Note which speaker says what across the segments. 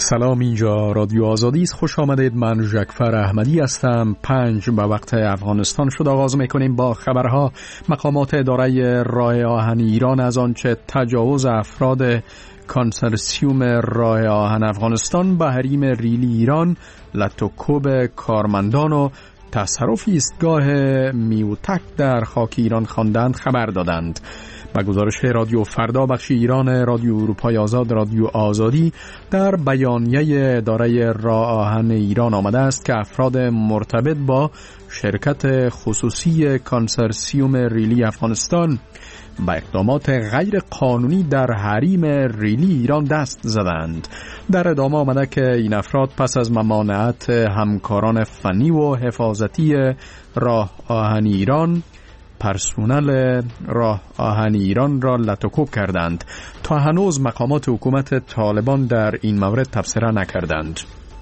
Speaker 1: سلام، اینجا رادیو آزادی است. خوش آمدید. من ژکفر احمدی هستم. 5 به وقت افغانستان شد. آغاز میکنیم با خبرها. مقامات اداره راه آهن ایران از آنچه تجاوز افراد کنسرسیوم راه آهن افغانستان به حریم ریلی ایران، لتوکوب کارمندان و تصرف ایستگاه میوتک در خاک ایران خواندند خبر دادند. با گزارش رادیو فردا بخش ایران رادیو اروپای آزاد رادیو آزادی در بیانیه اداره راه آهن ایران آمده است که افراد مرتبط با شرکت خصوصی کنسرسیوم ریلی افغانستان با اقدامات غیر قانونی در حریم ریلی ایران دست زدند. در ادامه آمده که این افراد پس از ممانعت همکاران فنی و حفاظتی راه آهن ایران، پرسونل راه آهن ایران را لتوکوب کردند. تا هنوز مقامات حکومت طالبان در این مورد تبصره نکردند.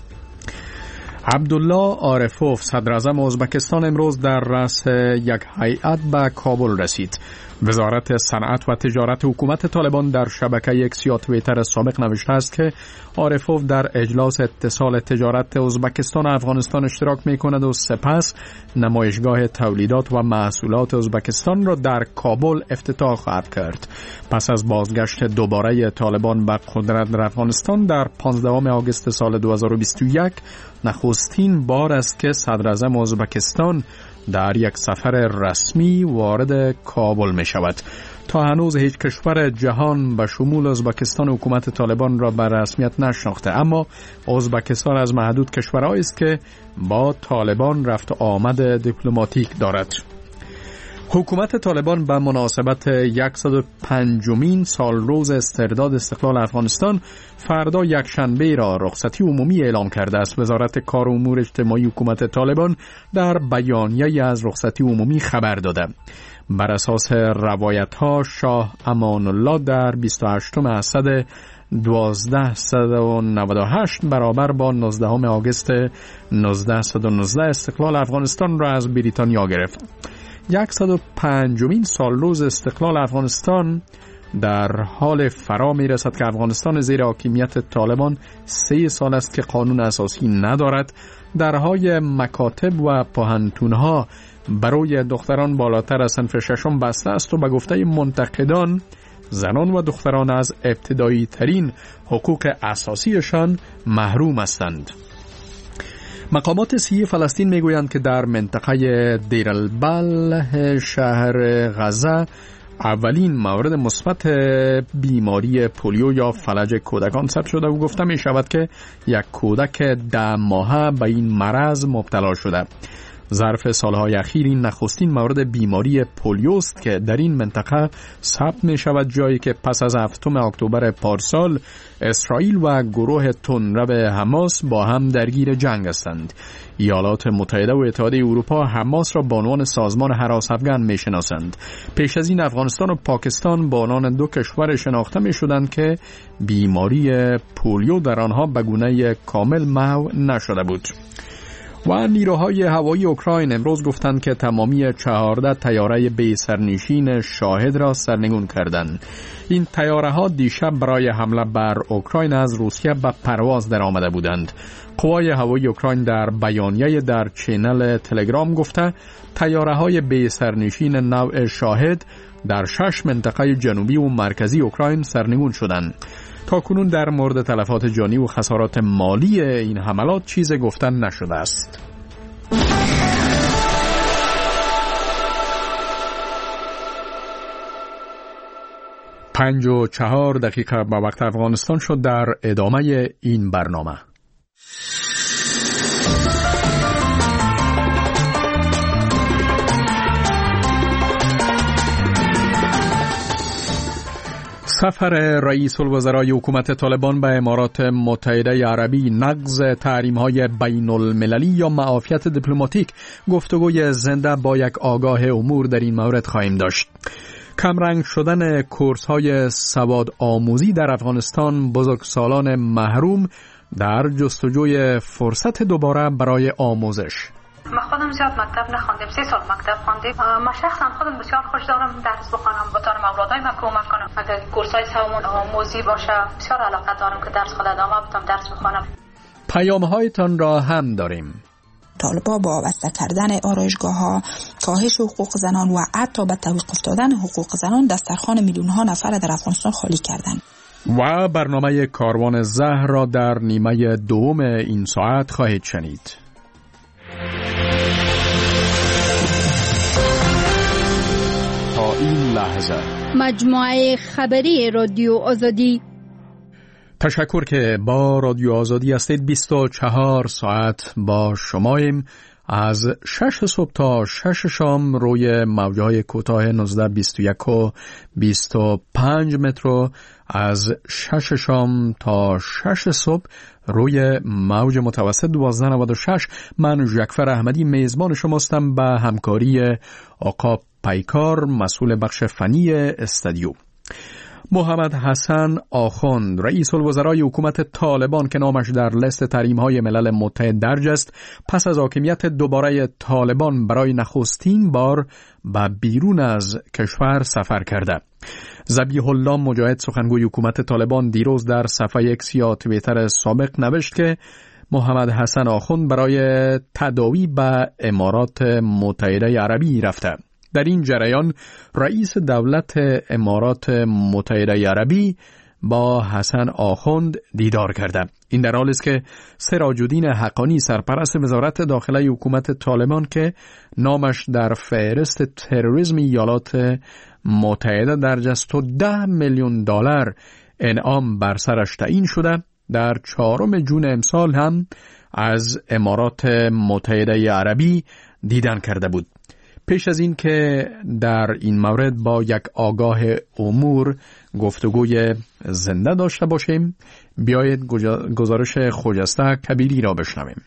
Speaker 1: عبدالله عارفوف صدر اعظم ازبکستان امروز در رأس یک هیئت به کابل رسید. وزارت صنعت و تجارت حکومت طالبان در شبکه ایکس یا توییتر سابق نوشته است که عارفوف در اجلاس اتصال تجارت ازبکستان و افغانستان اشتراک می‌کند و سپس نمایشگاه تولیدات و محصولات ازبکستان را در کابل افتتاح خواهد کرد. پس از بازگشت دوباره طالبان به قدرت در افغانستان در 15 آگوست سال 2021 نخستین بار است که صدر اعظم ازبکستان در یک سفر رسمی وارد کابل می شود. تا هنوز هیچ کشور جهان به شمول ازبکستان حکومت طالبان را به رسمیت نشناخته، اما ازبکستان از محدود کشورهایی است که با طالبان رفت و آمد دیپلماتیک دارد. حکومت طالبان به مناسبت 105مین سالروز استرداد استقلال افغانستان فردا یکشنبه را رخصتی عمومی اعلام کرده است. وزارت کار و امور اجتماعی حکومت طالبان در بیانیه‌ای از رخصتی عمومی خبر داده. بر اساس روایت‌ها شاه امان الله در 28 اسد 1298 برابر با 19 آگوست 1919 استقلال افغانستان را از بریتانیا گرفت. 105مین سالروز استقلال افغانستان در حال فرا می رسد که افغانستان زیر حاکمیت طالبان 3 سال است که قانون اساسی ندارد. درهای مکاتب و پوهنتونها برای دختران بالاتر از صنف 6 بسته است و به گفته منتقدان زنان و دختران از ابتدایی ترین حقوق اساسیشان محروم هستند. مقامات صحی فلسطین میگویند که در منطقه دیر البلح شهر غزه اولین مورد مثبت بیماری پولیو یا فلج کودکان ثبت شده و گفته می شود که یک کودک 10 ماهه به این مرض مبتلا شده. ظرف سالهای اخیر این نخستین مورد بیماری پولیوست که در این منطقه ثبت می شود، جایی که پس از 7 اکتبر پارسال اسرائیل و گروه تندرو حماس با هم درگیر جنگ هستند. ایالات متحده و اتحادیه اروپا حماس را به عنوان سازمان هراس افغان می شناسند. پیش از این افغانستان و پاکستان به عنوان 2 کشور شناخته می شدند که بیماری پولیو در آنها به گونه کامل محو نشده بود. و نیروهای هوایی اوکراین امروز گفتند که تمامی 14 طیاره بی سرنشین شاهد را سرنگون کردند. این طیاره ها دیشب برای حمله بر اوکراین از روسیه به پرواز در آمده بودند. قوای هوایی اوکراین در بیانیه در چینل تلگرام گفته طیاره های بی سرنشین نوع شاهد در 6 منطقه جنوبی و مرکزی اوکراین سرنگون شدند. تا کنون در مورد تلفات جانی و خسارات مالی این حملات چیز گفتن نشده است. پنج و 4 دقیقه به وقت افغانستان شد. در ادامه این برنامه سفر رئیس الوزرای حکومت طالبان به امارات متحده عربی، نقض تحریم‌های بین المللی یا معافیت دیپلماتیک، گفتگوی زنده با یک آگاه امور در این مورد خواهیم داشت. کمرنگ شدن کورس‌های سواد آموزی در افغانستان، بزرگسالان محروم در جستجوی فرصت دوباره برای آموزش.
Speaker 2: ما خودم زیاد مکتب نخوندم، 3 سال مکتب خواندیم. ما شخصا خودم بسیار خوش دارم درس بخونم، به طور اولادای ما کمک کنم. اگر کورسای سومون موزی باشه بسیار علاقه دارم که درس خود ادامه بدم، درس بخونم.
Speaker 1: پیام‌هایتان را هم داریم.
Speaker 3: طالبان با وابسته کردن آرایشگاه‌ها، کاهش حقوق زنان و حتی به توقف دادن حقوق زنان دسترخوان میلیون‌ها نفر در افغانستان خالی کردند.
Speaker 1: و برنامه کاروان زهر را در نیمه دوم این ساعت خواهید شنید. تا این لحظه
Speaker 4: مجموعه خبری رادیو آزادی.
Speaker 1: تشکر که با رادیو آزادی هستید. 24 ساعت با شماییم. از 6 صبح تا 6 شام روی موجهای کوتاه 19، 21 و 25 متر، از 6 شام تا 6 صبح روی موج متوسط 1296. من ژکفر احمدی میزبان شماستم به همکاری آقا پیکار مسئول بخش فنی استودیو. محمد حسن آخوند رئیس الوزرای حکومت طالبان که نامش در لیست تحریم‌های ملل متحد درج است، پس از حاکمیت دوباره طالبان برای نخستین بار به بیرون از کشور سفر کرده. ذبیح الله مجاهد سخنگوی حکومت طالبان دیروز در صفحه ایکس یا توییتر سابق نوشت که محمد حسن آخوند برای تداوی به امارات متحده عربی رفته. در این جریان رئیس دولت امارات متحده عربی با حسن آخوند دیدار کرده. این در حالی است که سراج الدین حقانی سرپرست وزارت داخله حکومت طالبان که نامش در فهرست تروریسم ایالات متحده درج است و $10 میلیون انعام بر سرش تعیین شده، در 4 جون امسال هم از امارات متحده عربی دیدن کرده بود. پیش از این که در این مورد با یک آگاه امور گفتگوی زنده داشته باشیم، بیایید گزارش خجسته کبیری را بشنویم.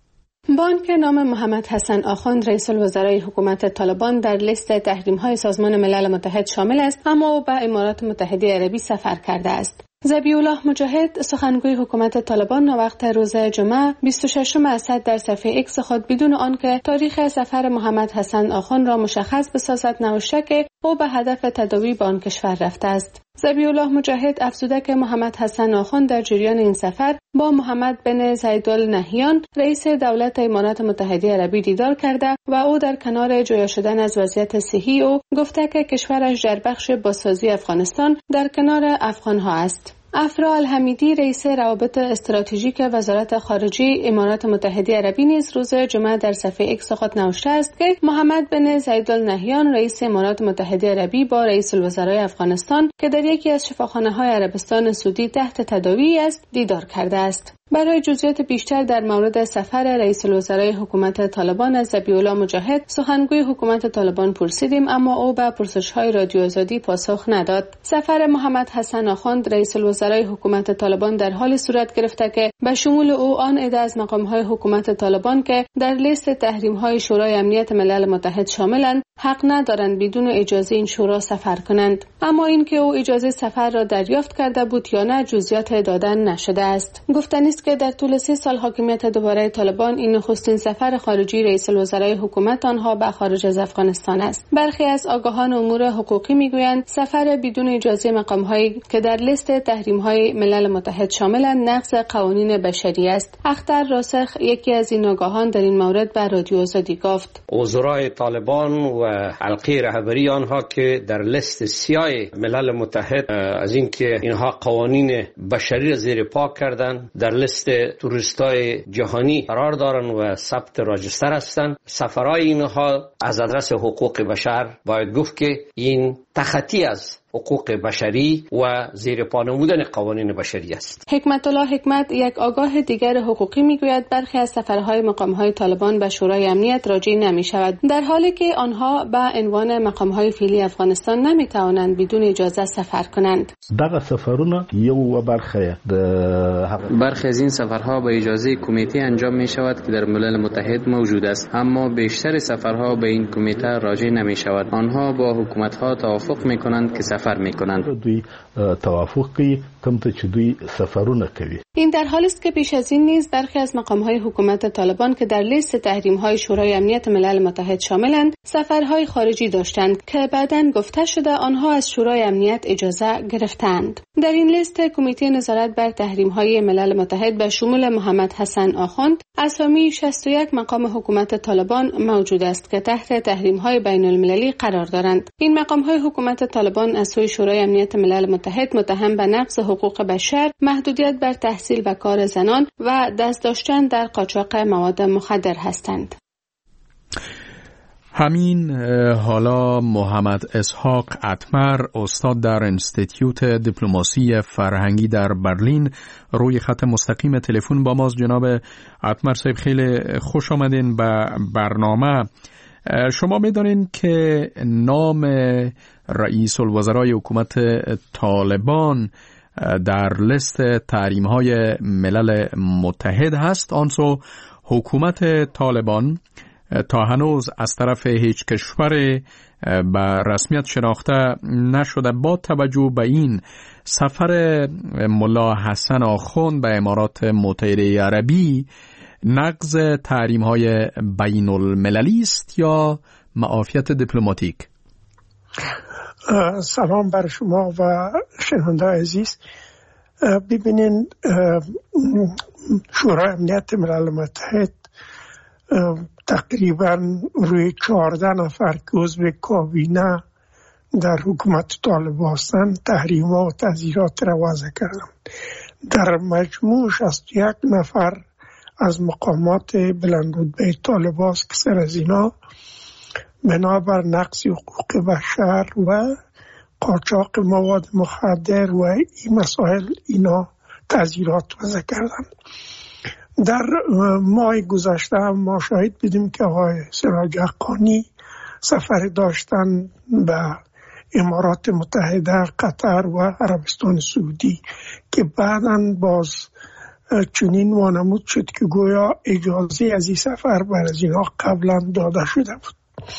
Speaker 5: بانک نام محمد حسن آخوند رئیس الوزرای حکومت طالبان در لیست تحریم‌های سازمان ملل متحد شامل است، اما او به امارات متحده عربی سفر کرده است. ذبیح الله مجاهد سخنگوی حکومت طالبان وقت روز جمعه 26 اسد در صفحه ایکس خود بدون آنکه تاریخ سفر محمد حسن آخوند را مشخص بسازد نوشته که او به هدف تداوی به آن کشور رفته است. ذبیح الله مجاهد افزوده که محمد حسن آخوند در جریان این سفر با محمد بن زاید آل نهیان رئیس دولت امارات متحده عربی دیدار کرده و او در کنار جویا شدن از وضعیت صحی او گفته که کشورش در بخش بازسازی افغانستان در کنار افغانها است. افرا الحمیدی رئیس روابط استراتژیک وزارت خارجه امارات متحده عربی نیز روز جمعه در صفحه ایکس خود نوشته است که محمد بن زاید آل نهیان رئیس امارات متحده عربی با رئیس الوزرای افغانستان که در یکی از شفاخانه‌های عربستان سعودی تحت تداوی است دیدار کرده است. برای جزئیات بیشتر در مورد سفر رئیس الوزرای حکومت طالبان از ذبیح الله مجاهد سخنگوی حکومت طالبان پرسیدیم، اما او به پرسش‌های رادیو آزادی پاسخ نداد. سفر محمد حسن آخوند رئیس الوزرای حکومت طالبان در حال صورت گرفته که به شمول او آن عده از مقام‌های حکومت طالبان که در لیست تحریم‌های شورای امنیت ملل متحد شاملند حق ندارند بدون اجازه این شورا سفر کنند، اما اینکه او اجازه سفر را دریافت کرده بود یا نه جزئیات دادن نشده است. گفتنی است که در طول 3 سال حاکمیت دوباره طالبان این نخستین سفر خارجی رئیس الوزرای حکومت آنها به خارج از افغانستان است. برخی از آگاهان امور حقوقی میگویند سفر بدون اجازه مقام‌هایی که در لیست تحریم‌های ملل متحد شاملند نقض قوانین بشری است. اختر راسخ یکی از این آگاهان در این مورد به رادیو آزادی گفت:
Speaker 6: وزرای طالبان و حلقه رهبری آنها که در لیست سیاه ملل متحد از اینکه اینها قوانین بشری را زیر پا کردند، در لیست توریستای جهانی قرار دارند و ثبت راجستر هستند. سفرهای اینها از آدرس حقوق بشر باید گفت که این تخطی از حقوق بشری و زیر پا نمودن قوانین بشری است.
Speaker 5: حکمت الله حکمت یک آگاه دیگر حقوقی میگوید برخی از سفرهای مقامهای طالبان به شورای امنیت راجع نمی شود، در حالی که آنها به عنوان مقامهای فعلی افغانستان نمی توانند بدون اجازه سفر کنند.
Speaker 7: دغه سفرونه یو
Speaker 8: برخی از این سفرها به اجازه کمیته انجام می شود که در ملل متحد موجود است، اما بیشتر سفرها به این کمیته راجع نمی شود. آنها با حکومت‌ها توافق می کنند که سفر میکنند.
Speaker 7: دوی توافقی کم ته چې دوی سفرونه کوي.
Speaker 5: این در حالی است که پیش از این نیز برخی از مقام‌های حکومت طالبان که در لیست تحریم‌های شورای امنیت ملل متحد شاملند سفرهای خارجی داشتند که بعداً گفته شده آنها از شورای امنیت اجازه گرفتند. در این لیست کمیته نظارت بر تحریم‌های ملل متحد به شمول محمد حسن آخوند اسامی 61 مقام حکومت طالبان موجود است که تحت تحریم‌های بین‌المللی قرار دارند. این مقام‌های حکومت طالبان از سوی شورای امنیت ملل متحد متهم به نقض حقوق بشر، محدودیت بر تحصیل و کار زنان و دست داشتن در قاچاق مواد مخدر هستند.
Speaker 1: همین حالا محمد اسحاق اتمر استاد در انستیتیوت دیپلماسی فرهنگی در برلین روی خط مستقیم تلفن با ماست. جناب اتمر صاحب خیلی خوش آمدین به برنامه. شما میدانین که نام رئیس الوزرای حکومت طالبان در لیست تحریم‌های ملل متحد هست. آنسو حکومت طالبان تا هنوز از طرف هیچ کشور به رسمیت شناخته نشده. با توجه به این سفر ملا حسن آخوند به امارات متحده عربی نقض تحریم‌های بین المللی است یا معافیت دیپلماتیک؟
Speaker 9: سلام بر شما و شنونده عزیز. ببینین شورای امنیت ملل متحد تقریبا روی 14 نفر که عضو کابینه در حکومت طالب هستند تحریم‌ها و تعزیرات را وضع کردند. در مجموع 61 نفر از مقامات بلندرتبه طالب است که سر از اینا بنابر نقض حقوق بشر و قاچاق مواد مخدر و این مسائل اینا تعزیرات وضع کردند. در ماه گذشته ما شاهد بودیم که آقای سراج حقانی سفر داشتن به امارات متحده، قطر و عربستان سعودی که بعداً باز چنین وانمود شد که گویا اجازه از این سفر بر از اینها قبلا داده شده بود.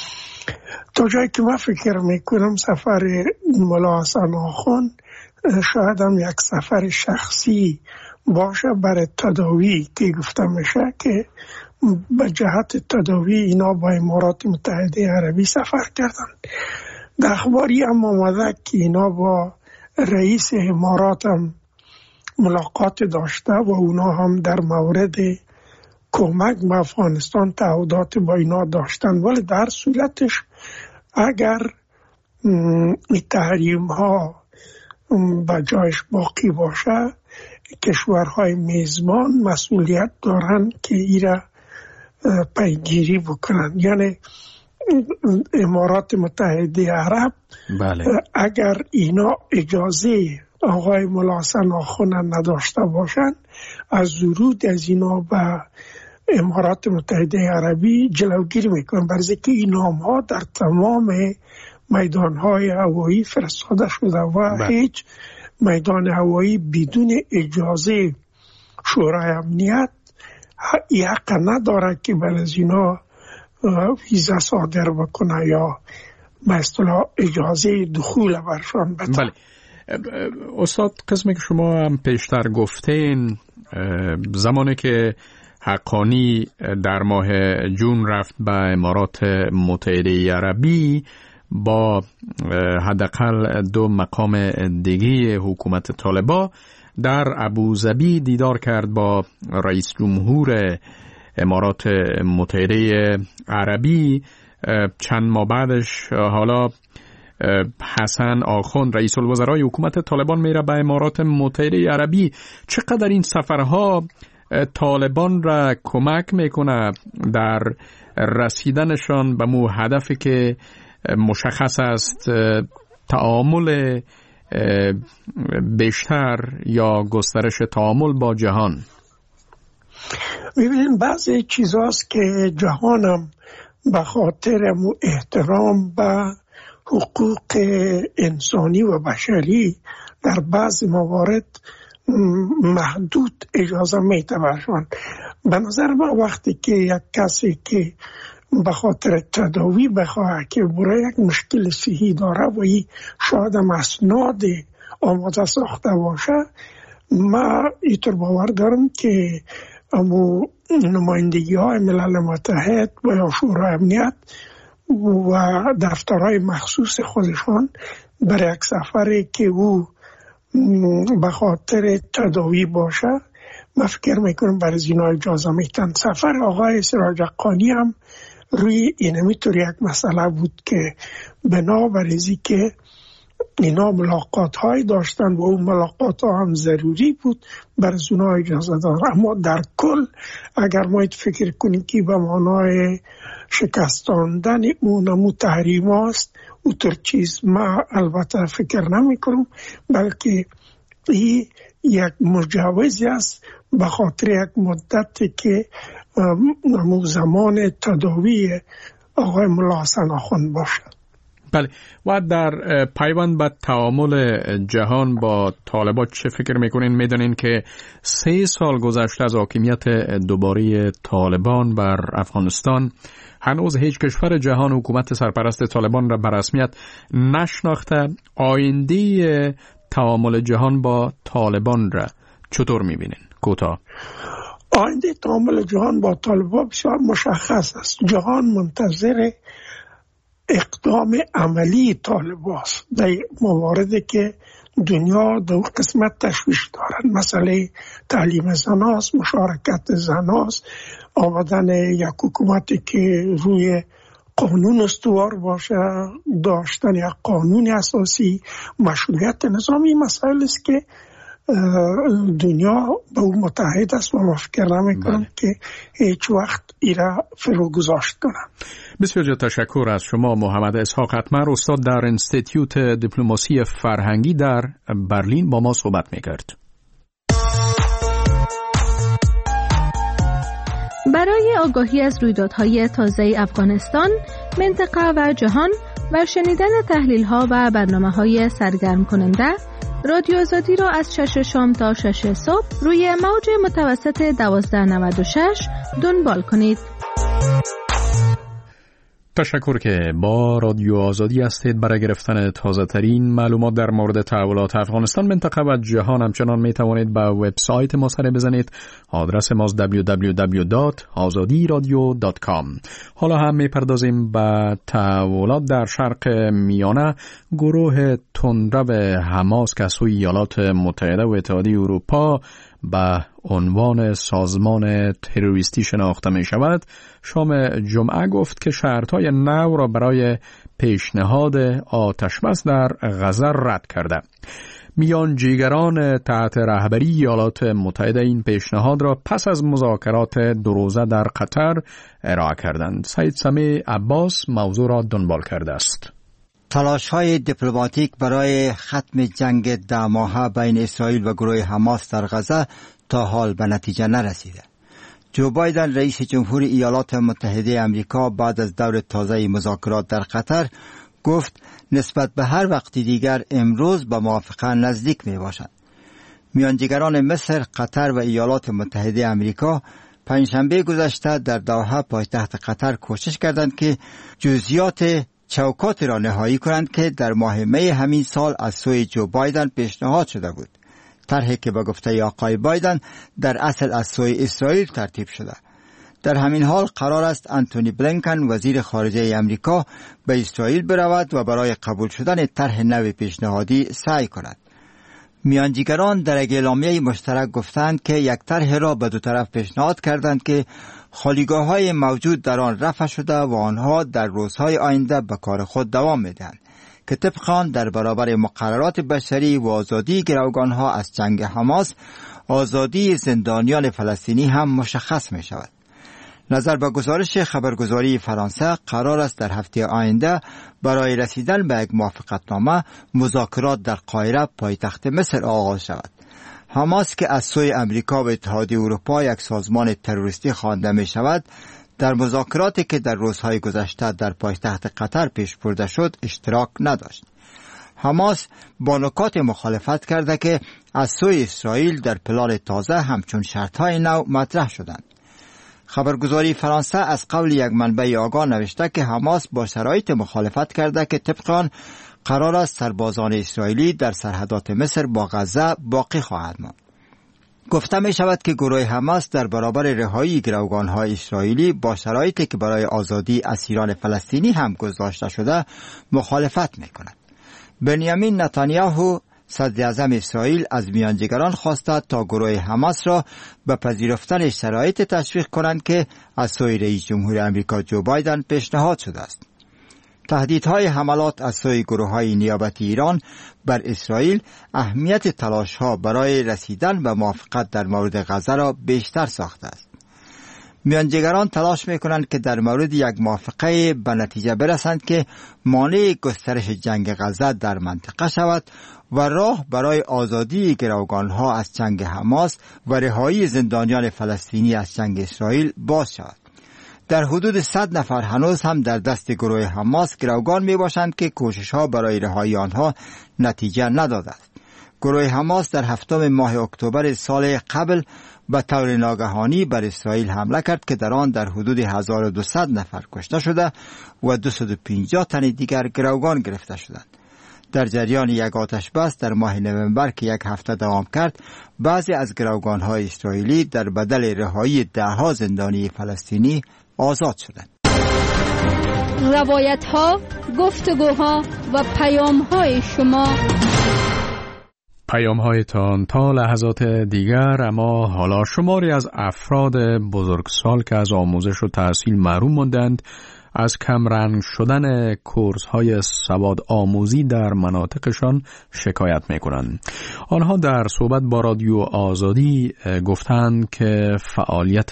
Speaker 9: تا جایی که من فکر میکنم سفر ملا حسن آخوند شاید هم یک سفر شخصی باشه برای تداوی که گفته میشه که به جهت تداوی اینا با امارات متحده عربی سفر کردن. در اخباری هم آمده که اینا با رئیس امارات هم ملاقات داشته و اونا هم در مورد کمک به افغانستان تعهدات با اینا داشتن. ولی در صورتش اگر این تحریم ها به جایش باقی باشه کشورهای میزبان مسئولیت دارن که ایرا پیگیری بکنن. یعنی امارات متحده عرب
Speaker 1: بله.
Speaker 9: اگر اینا اجازه آقای ملا حسن آخوند نداشته باشن از ورود از اینا به امارات متحده عربی جلوگیری میکنن، برای که این نام ها در تمام میدان های هوایی فرستاده شده و هیچ میدان هوایی بدون اجازه شورای امنیت حق نداره که بر از اینا ویزا صادر بکنه یا به اصطلاح اجازه دخول برشان بده.
Speaker 1: بله استاد، قسمی که شما هم پیشتر گفتین زمانی که حقانی در ماه جون رفت به امارات متحده عربی با حداقل 2 مقام دیگه حکومت طالبان در ابوظبی دیدار کرد با رئیس جمهور امارات متحده عربی. چند ماه بعدش حالا حسن آخوند رئیس الوزرای حکومت طالبان میره به امارات متحده عربی. چقدر این سفرها طالبان را کمک میکنه در رسیدنشان به مو هدفی که مشخص است، تعامل بیشتر یا گسترش تعامل با جهان؟
Speaker 9: ببینید بعضی چیزاست که جهانم به خاطر احترام به حقوق انسانی و بشری در بعض موارد محدود اجازه میده برشان. به نظر من وقتی که یک کسی که به خاطر تداوی بخواه که برای یک مشکل صحی داره و شاید اسناد آماده ساخته باشه، ما اینطور باور دارم که امو نمایندگی های ملل متحد و یا شورای امنیت و دفترهای مخصوص خودشان برای یک سفری که او به خاطر تداوی باشه، من فکر میکنم برای اینا اجازه میتن. سفر آقای سراج حقانی هم روی اینمیطور یک مسئله بود که بنابراین که اینا ملاقات های داشتن و اون ملاقات ها هم ضروری بود برای اونا اجازه دار. اما در کل اگر ما فکر کنیم که به معنای شکستاندن اونمو تحریم هاست، اونطور چیز ما البته فکر نمی کنم، بلکه این یک مجوزی است به خاطر یک مدتی که زمان تداوی آقای ملا حسن آخوند باشه.
Speaker 1: بله، و در پیوند به تعامل جهان با طالبان چه فکر میکنین؟ میدونین که 3 سال گذشته از حاکمیت دوباره طالبان بر افغانستان، هنوز هیچ کشور جهان حکومت سرپرست طالبان را به رسمیت نشناخته. آینده تعامل جهان با طالبان را چطور میبینین؟ کوتاه.
Speaker 9: آینده تعامل جهان با طالبان بسیار مشخص است. جهان منتظر اقدام عملی طالبان است در مواردی که دنیا دو قسمت تشویش دارند. مسئله تعلیم زناست، مشارکت زناست، آمدن یک حکومتی که روی قانون استوار باشه، داشتن یک قانون اساسی، مشروعیت نظامی، مسائل است که دنیا به اون متحد است و ما فکر نمی‌کنم که هیچ وقت ایرا فرو گذاشت کنم.
Speaker 1: بسیار تشکر از شما محمد اسحاق اتمر، استاد در انستیتیوت دیپلماسی فرهنگی در برلین با ما صحبت می‌کرد.
Speaker 5: برای آگاهی از رویدادهای تازه افغانستان، منطقه و جهان و شنیدن تحلیل‌ها و برنامه‌های سرگرم کننده، رادیو آزادی را از 6 شام تا 6 صبح روی موج متوسط 1296 دنبال کنید.
Speaker 1: تشکر که با رادیو آزادی هستید. برای گرفتن تازه ترین معلومات در مورد تحولات افغانستان، منطقه و جهان همچنان می توانید به وبسایت ما سر بزنید. آدرس ما www.azadiradio.com. حالا هم می پردازیم به تحولات در شرق میانه. گروه تندرو حماس که از سوی ایالات متحده و اتحادیه اروپا به عنوان سازمان تروریستی شناخته می شود، شام جمعه گفت که شرطهای نو را برای پیشنهاد آتشبس در غزه رد کرده. میانجیگران تحت رهبری ایالات متحده این پیشنهاد را پس از مذاکرات 2 روزه در قطر ارائه کردند. سید سمیع عباس موضوع را دنبال کرده است.
Speaker 10: تلاش‌های دیپلماتیک برای ختم جنگ 10 ماهه بین اسرائیل و گروه حماس در غزه تا حال به نتیجه نرسیده. جو بایدن رئیس جمهور ایالات متحده آمریکا بعد از دور تازه مذاکرات در قطر گفت نسبت به هر وقت دیگر امروز به موافقه نزدیک می باشد. میانجیگران مصر، قطر و ایالات متحده آمریکا پنجشنبه گذشته در دوحه پایتخت قطر کوشش کردند که جزئیات چوکات را نهایی کنند که در ماه می همین سال از سوی جو بایدن پیشنهاد شده بود. طرحی که به گفته آقای بایدن در اصل از سوی اسرائیل ترتیب شده. در همین حال قرار است انتونی بلینکن وزیر خارجه آمریکا به اسرائیل برود و برای قبول شدن طرح نو پیشنهادی سعی کند. میانجیگران در یک اعلامیه مشترک گفتند که یک طرح را به 2 طرف پیشنهاد کردند که خالیگاه‌های موجود در آن رفع شده و آنها در روزهای آینده به کار خود دوام می‌دهند که طبق آن در برابر مقررات بشری و آزادی گروگان‌ها از جنگ حماس، آزادی زندانیان فلسطینی هم مشخص می‌شود. نظر به گزارش خبرگزاری فرانسه قرار است در هفته آینده برای رسیدن به یک موافقتنامه مذاکرات در قاهره پایتخت مصر آغاز شود. حماس که از سوی امریکا و اتحادیه اروپا یک سازمان تروریستی خوانده می شود، در مذاکراتی که در روزهای گذشته در پایتخت قطر پیش برده شد اشتراک نداشت. حماس با نکات مخالفت کرده که از سوی اسرائیل در پلان تازه همچون شرطهای نو مطرح شدند. خبرگزاری فرانسه از قول یک منبع آگاه نوشته که حماس با شرایط مخالفت کرده که طبق آن قرار است سربازان اسرائیلی در سرحدات مصر با غزه باقی خواهد ماند. گفته می شود که گروه حماس در برابر رهایی گروگان‌های اسرائیلی با شرایطی که برای آزادی اسیران فلسطینی هم گذاشته شده مخالفت می کند. بنیامین نتانیاهو صدر اعظم اسرائیل از میانجیگران خواسته تا گروه حماس را به پذیرفتن شرایط تشویق کنند که از سوی رئیس جمهور آمریکا جو بایدن پیشنهاد شده است. تهدیدهای حملات از سوی گروه‌های نیابتی ایران بر اسرائیل اهمیت تلاش‌ها برای رسیدن به موافقت در مورد غزه را بیشتر ساخته است. میانجیگران تلاش می‌کنند که در مورد یک موافقه به نتیجه برسند که مانع گسترش جنگ غزه در منطقه شود و راه برای آزادی گروگان‌ها از جنگ حماس و رهایی زندانیان فلسطینی از جنگ اسرائیل باز شود. در حدود 100 نفر هنوز هم در دست گروه حماس گروگان می باشند که کوشش‌ها برای رهایی آنها نتیجه نداده است. گروه حماس در 7 ماه اکتبر سال قبل به طور ناگهانی بر اسرائیل حمله کرد که در آن در حدود 1200 نفر کشته شده و 250 تن دیگر گروگان گرفته شدند. در جریان یک آتش بس در ماه نوامبر که یک هفته دوام کرد، بعضی از گروگان‌های اسرائیلی در بدل رهایی ده‌ها زندانی فلسطینی آزاد شدند.
Speaker 4: روایت‌ها، گفتگوها و پیام‌های شما.
Speaker 1: پیام‌هایتان تا لحظات دیگر. اما حالا شماری از افراد بزرگسال که از آموزش و تحصیل محروم ماندند از کمرنگ شدن کورس‌های سواد آموزی در مناطقشان شکایت می‌کنند. آنها در صحبت با رادیو آزادی گفتند که فعالیت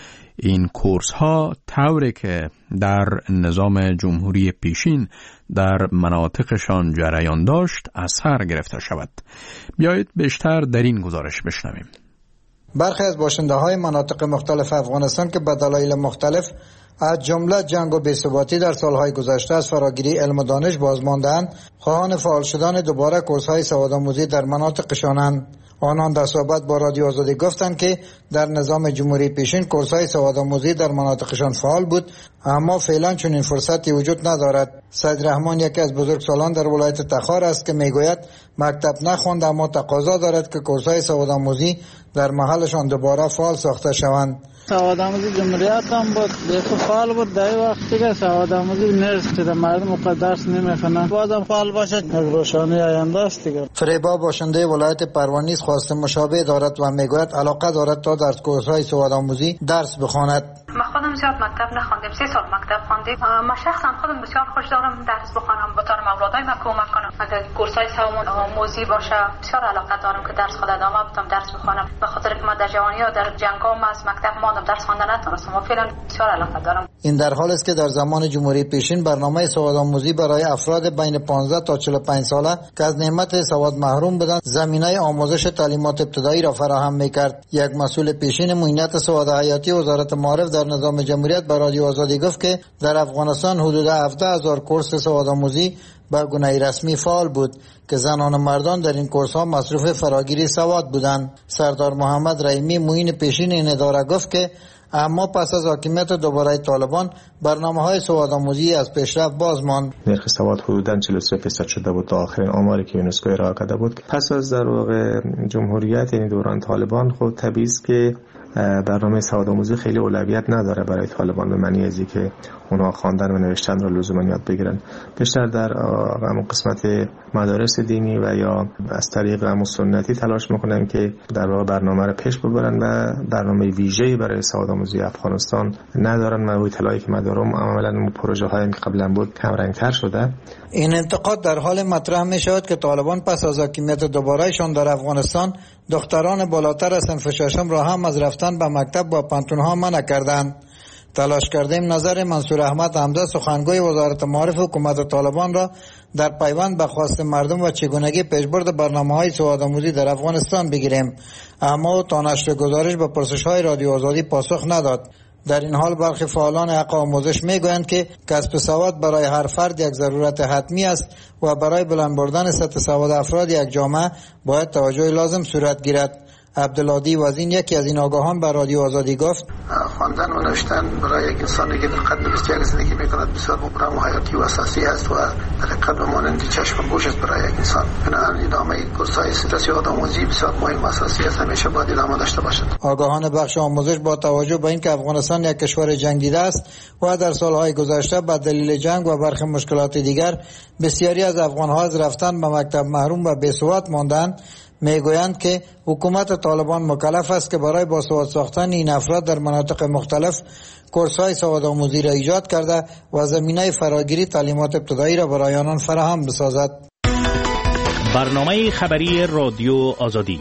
Speaker 1: این کورس‌ها طوری که در نظام جمهوری پیشین در مناطقشان جریان داشت اثر گرفته شود. بیایید بیشتر در این گزارش بشنویم.
Speaker 11: برخی از باشنده‌های مناطق مختلف افغانستان که به دلایل مختلف از جمله جنگ و بی‌ثباتی در سالهای گذشته از فراگیری علم و دانش باز مانده‌اند، خواهان فعال شدن دوباره کورس‌های سوادآموزی در مناطقشانند. آنان در صحبت با رادیو آزادی گفتند که در نظام جمهوری پیشین کورس‌های سوادآموزی در مناطقشان فعال بود، اما فعلا چنین فرصتی وجود ندارد. سید رحمان یکی از بزرگسالان در ولایت تخار است که میگوید مکتب نخواند اما تقاضا دارد که کورس‌های سوادآموزی در محلشان دوباره فعال ساخته شوند.
Speaker 12: سوادآموزی جمهوریت هم بود، دیگه فعال بود. در وقتی که سوادآموزی نیست که مردم مقدس نمیخونن، بازم فعال باشد، یک روشنی آینده است دیگه.
Speaker 11: فریبا باشنده ولایت پروانیز خواست مشابه دارد و میگوید علاقه دارد تا در کورس‌های سوادآموزی درس بخواند.
Speaker 2: من خودم زیاد مکتب نخواندم، 3 سال مکتب خواندم. من شخصا خودم بسیار خوش دارم درس بخوانم، به طور اولادای من کمک کنم. اگر کورس‌های سوادآموزی باشه بسیار علاقه دارم که درس خود ادامه بدم، درس بخوانم. به خاطر که من در جوانی ها در جنگ‌ها از مکتب ماندم، درس خواندن نتونستم و فعلا بسیار علاقه دارم.
Speaker 11: این در حالی است که در زمان جمهوری پیشین برنامه سوادآموزی برای افراد بین 15 تا 45 ساله که از نعمت سواد محروم بودند زمینه آموزش تعلیمات ابتدایی را فراهم می‌کرد. یک مسئول پیشین معینت سواد حیاتی وزارت معارف در نظام جمهوریت به رادیو آزادی گفت که در افغانستان حدود 17000 کورس سوادآموزی به گونه رسمی فعال بود که زنان و مردان در این کورس‌ها مصروف فراگیری سواد بودند. سردار محمد رحیمی معین پیشین این اداره گفت که اما پس از حاکمیت دوباره طالبان برنامه‌های سوادآموزی از پیشرفت باز ماند.
Speaker 13: نرخ سواد حدوداً 43% شده بود تا آخرین آماری که یونسکو ارائه کرده بود. پس از در واقع جمهوریت یعنی دوران طالبان خب طبیعی است که برنامه سوادآموزی خیلی اولویت نداره برای طالبان، به معنی ازی که اونها خواندن و نوشتن رو لزوما یاد بگیرن. بیشتر در همون قسمت مدارس دینی و یا از طریق همون سنتی تلاش میکنن که در واقع برنامه رو پیش ببرن و برنامه ویژه‌ای برای سوادآموزی افغانستان ندارن. من اطلاعی که مدارم عملاً پروژه هایی که قبلا بود کم رنگ‌تر شده.
Speaker 11: این انتقاد در حال مطرح می شود که طالبان پس از حاکمیت دوبارهشان در افغانستان دختران بالاتر از صنف ششم را هم از رفتن به مکتب و پانتون‌ها منع کردند. تلاش کردیم نظر منصور احمد حمده سخنگوی وزارت معارف حکومت طالبان را در پیوند به خواست مردم و چگونگی پیشبرد برنامه‌های سوادآموزی در افغانستان بگیریم، اما تا نشر گزارش به پرسش‌های رادیو آزادی پاسخ نداد. در این حال برخی فعالان حق آموزش میگویند که کسب سواد برای هر فرد یک ضرورت حتمی است و برای بلند بردن سطح سواد افراد یک جامعه باید توجه لازم صورت گیرد. عبدالعادی وزین یکی از این آگاهان به رادیو آزادی گفت
Speaker 14: خواندن و نوشتن برای یک انسانی که در قدم 21 زندگی میکند بسیار مبرم و حیاتی و اساسی است و در قدم مانند چشم و گوش است برای یک انسان. بنابراین ادامه کورس‌های سپس یادآموزی بسیار مهم و اساسی است، همیشه باید ادامه داشته باشد. آگاهان بخش آموزش با توجه به اینکه افغانستان یک کشور جنگ دیده است و در سالهای گذشته به دلیل جنگ و برخی مشکلات دیگر بسیاری از افغان‌ها از رفتن به مکتب محروم و بی‌سواد ماندند، میگویند که حکومت طالبان مکلف است که برای باسواد ساختن این افراد در مناطق مختلف کورس‌های سوادآموزی را ایجاد کرده و زمینه فراگیری تعلیمات ابتدایی را برای آنان فراهم بسازد.
Speaker 15: برنامه خبری رادیو آزادی.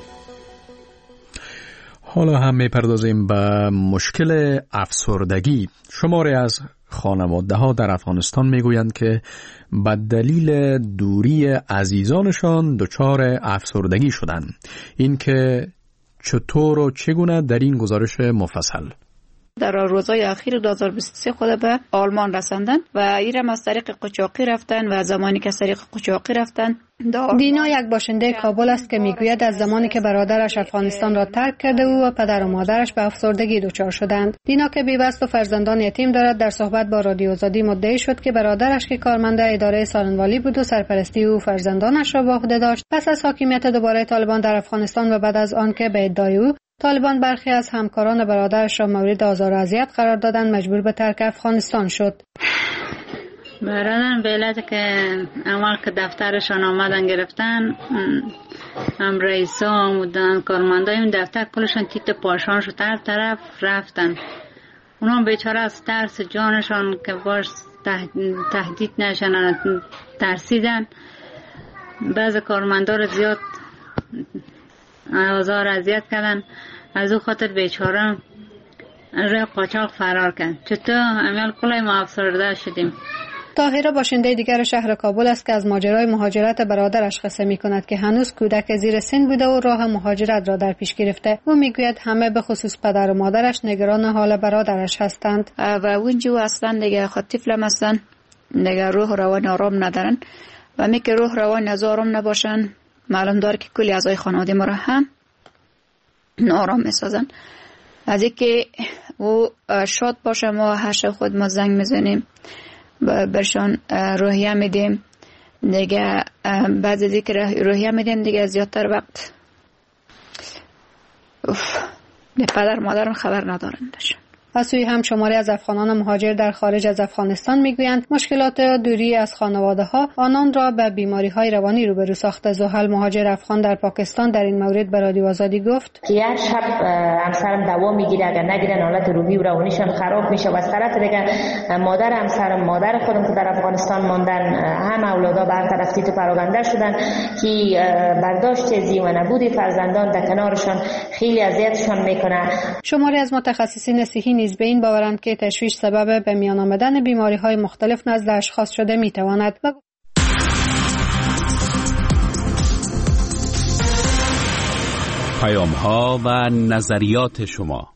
Speaker 1: حالا هم میپردازیم به مشکل افسردگی. شماری از خانواده‌ها در افغانستان میگویند که به دلیل دوری عزیزانشان دچار افسردگی شدند. این که چطور و چگونه در این گزارش مفصل.
Speaker 16: در روزهای اخیر 2023 خود به آلمان رساندن و ایرم از طریق قاچاقی رفتن و زمانی که از طریق قاچاقی رفتن.
Speaker 5: دینا یک باشنده کابل است که میگوید از زمانی که برادرش افغانستان را ترک کرده و پدر و مادرش به افسردگی دچار شدند. دینا که بی‌بست و فرزندان یتیم دارد در صحبت با رادیو آزادی مدعی شد که برادرش که کارمند اداره سالن‌والی بود و سرپرستی او فرزندانش را به عهده داشت، پس از حاکمیت دوباره طالبان در افغانستان و بعد از آن که به ادعای او طالبان برخی از همکاران برادرش را مورد آزار و اذیت قرار دادند، مجبور به ترک افغانستان شد.
Speaker 17: برادرم به علت که اول که دفترشان آمدن گرفتن، هم رئیسا آمدن، کارمندای این دفتر کلشان تیت پاشان شد، هر طرف رفتن. اونا بیچاره از ترس جانشان که باش تهدید نشن ترسیدن. بعض کارمندا رو زیاد آزار اذیت کردن، از او خاطر بیچاره روی قاچاق فرار کرد. چطور امیال کلای ما افسرده شدیم.
Speaker 5: طاهره باشنده دیگر شهر کابل است که از ماجرای مهاجرت برادرش قصه می کند که هنوز کودک زیر سن بوده و راه مهاجرت را در پیش گرفته. او میگوید همه به خصوص پدر و مادرش نگران حال برادرش هستند
Speaker 16: و اونجا اصلا دیگه خود طفلم هستن، دیگه روح روان آرام ندارن و می که روح روان از آرام نباشن معلوم داره که کلی اعضای خانواده ما را هم ناآرام میسازن. از اینکه او شاد باشه ما هر شب خود ما زنگ میزنیم برشان روحیه میدیم، دیگه بعد از اینکه روحیه میدیم دیگه زیادتر وقت پدر مادرم خبر ندارندشون.
Speaker 5: از سوی هم شماری از افغانان مهاجر در خارج از افغانستان میگویند مشکلات دوری از خانواده ها آنان را به بیماری های روانی روبرو ساخته. زحل مهاجر افغان در پاکستان در این مورد به رادیو آزادی گفت
Speaker 18: که یک شب همسرم دوا میگیره، اگر نگیرن حالت روحی و روانیشان خراب میشه و از طرف دیگه مادر همسرم، مادر خودم که در افغانستان ماندن، هم اولادا به هر طرف تیت و پراگنده شدن که برداشت زی و نبودی فرزندان در کنارشان خیلی اذیتشان میکنه.
Speaker 5: شماری از متخصصین صحی به این باورند که تشویش سبب به میان آمدن بیماری‌های مختلف نزد اشخاص شده می‌تواند.
Speaker 15: پیام‌ها و نظریات شما.